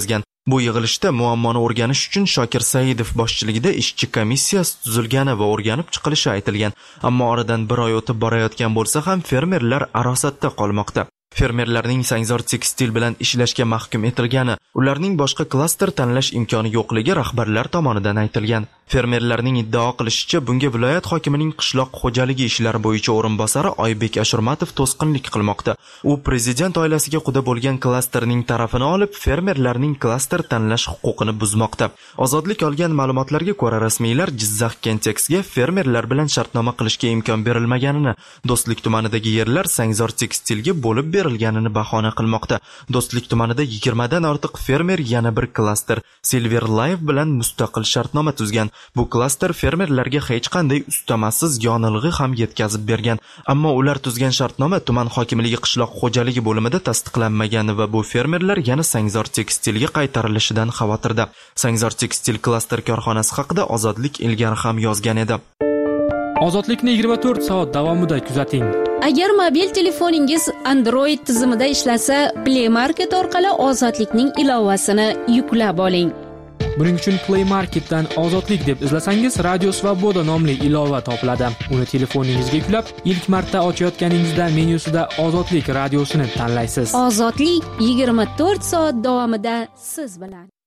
Bu yig'ilishda muammoni o'rganish uchun Shokir Saidov boshchiligida ishchi komissiyasi tuzilgani va o'rganib chiqilishi aytilgan. Ammo oradan bir oy o'tib borayotgan bo'lsa ham fermerlar arosatda qolmoqda. Fermerlarning Sangzor tekstil bilan ishlashga mahkum etilgani, ularning boshqa klaster tanlash imkoni yo'qligi rahbarlar tomonidan aytilgan. Fermerlarning iddao qilishicha, bunga viloyat hokimining qishloq xo'jaligi ishlari bo'yicha o'rinbosari Oybek Ashurmatov to'sqinlik qilmoqda. U prezident oilasiga quda bo'lgan klasterning tarafini olib, fermerlarning klaster tanlash huquqini buzmoqda. Ozodlik olgan ma'lumotlarga ko'ra, rasmiylar Jizzax Kenteksga fermerlar bilan shartnoma qilishga imkon berilmaganini, Do'stlik tumanidagi yerlar Sangzor tekstilga bo'lib berilganini bahona qilmoqda. Do'stlik tumanida 20 dan ortiq fermer yana bir klaster Silver Life bilan mustaqil shartnoma tuzgan. Bu klaster fermerlarga hech qanday ustamasiz yonilg'i ham yetkazib bergan. Ammo ular tuzgan shartnoma tuman hokimligi qishloq xo'jaligi bo'limida tasdiqlanmagan va bu fermerlar yana Sangzor tekstilga qaytarilishidan xavotirda. Sangzor tekstil klaster korxonasi haqida Ozodlik ilgari ham yozgan edi. Ozodlikni 24 soat davomida kuzating. Agar mobil telefoningiz Android tizimida ishlasa, Play Market orqali Ozodlikning ilovasini yuklab oling. Buning uchun Play Marketdan Ozodlik deb izlasangiz, Radio Svoboda nomli ilova topiladi. Uni telefoningizga yuklab, ilk marta ochayotganingizda menyusida Ozodlik radiosini tanlaysiz. Ozodlik 24 soat davomida siz bilan.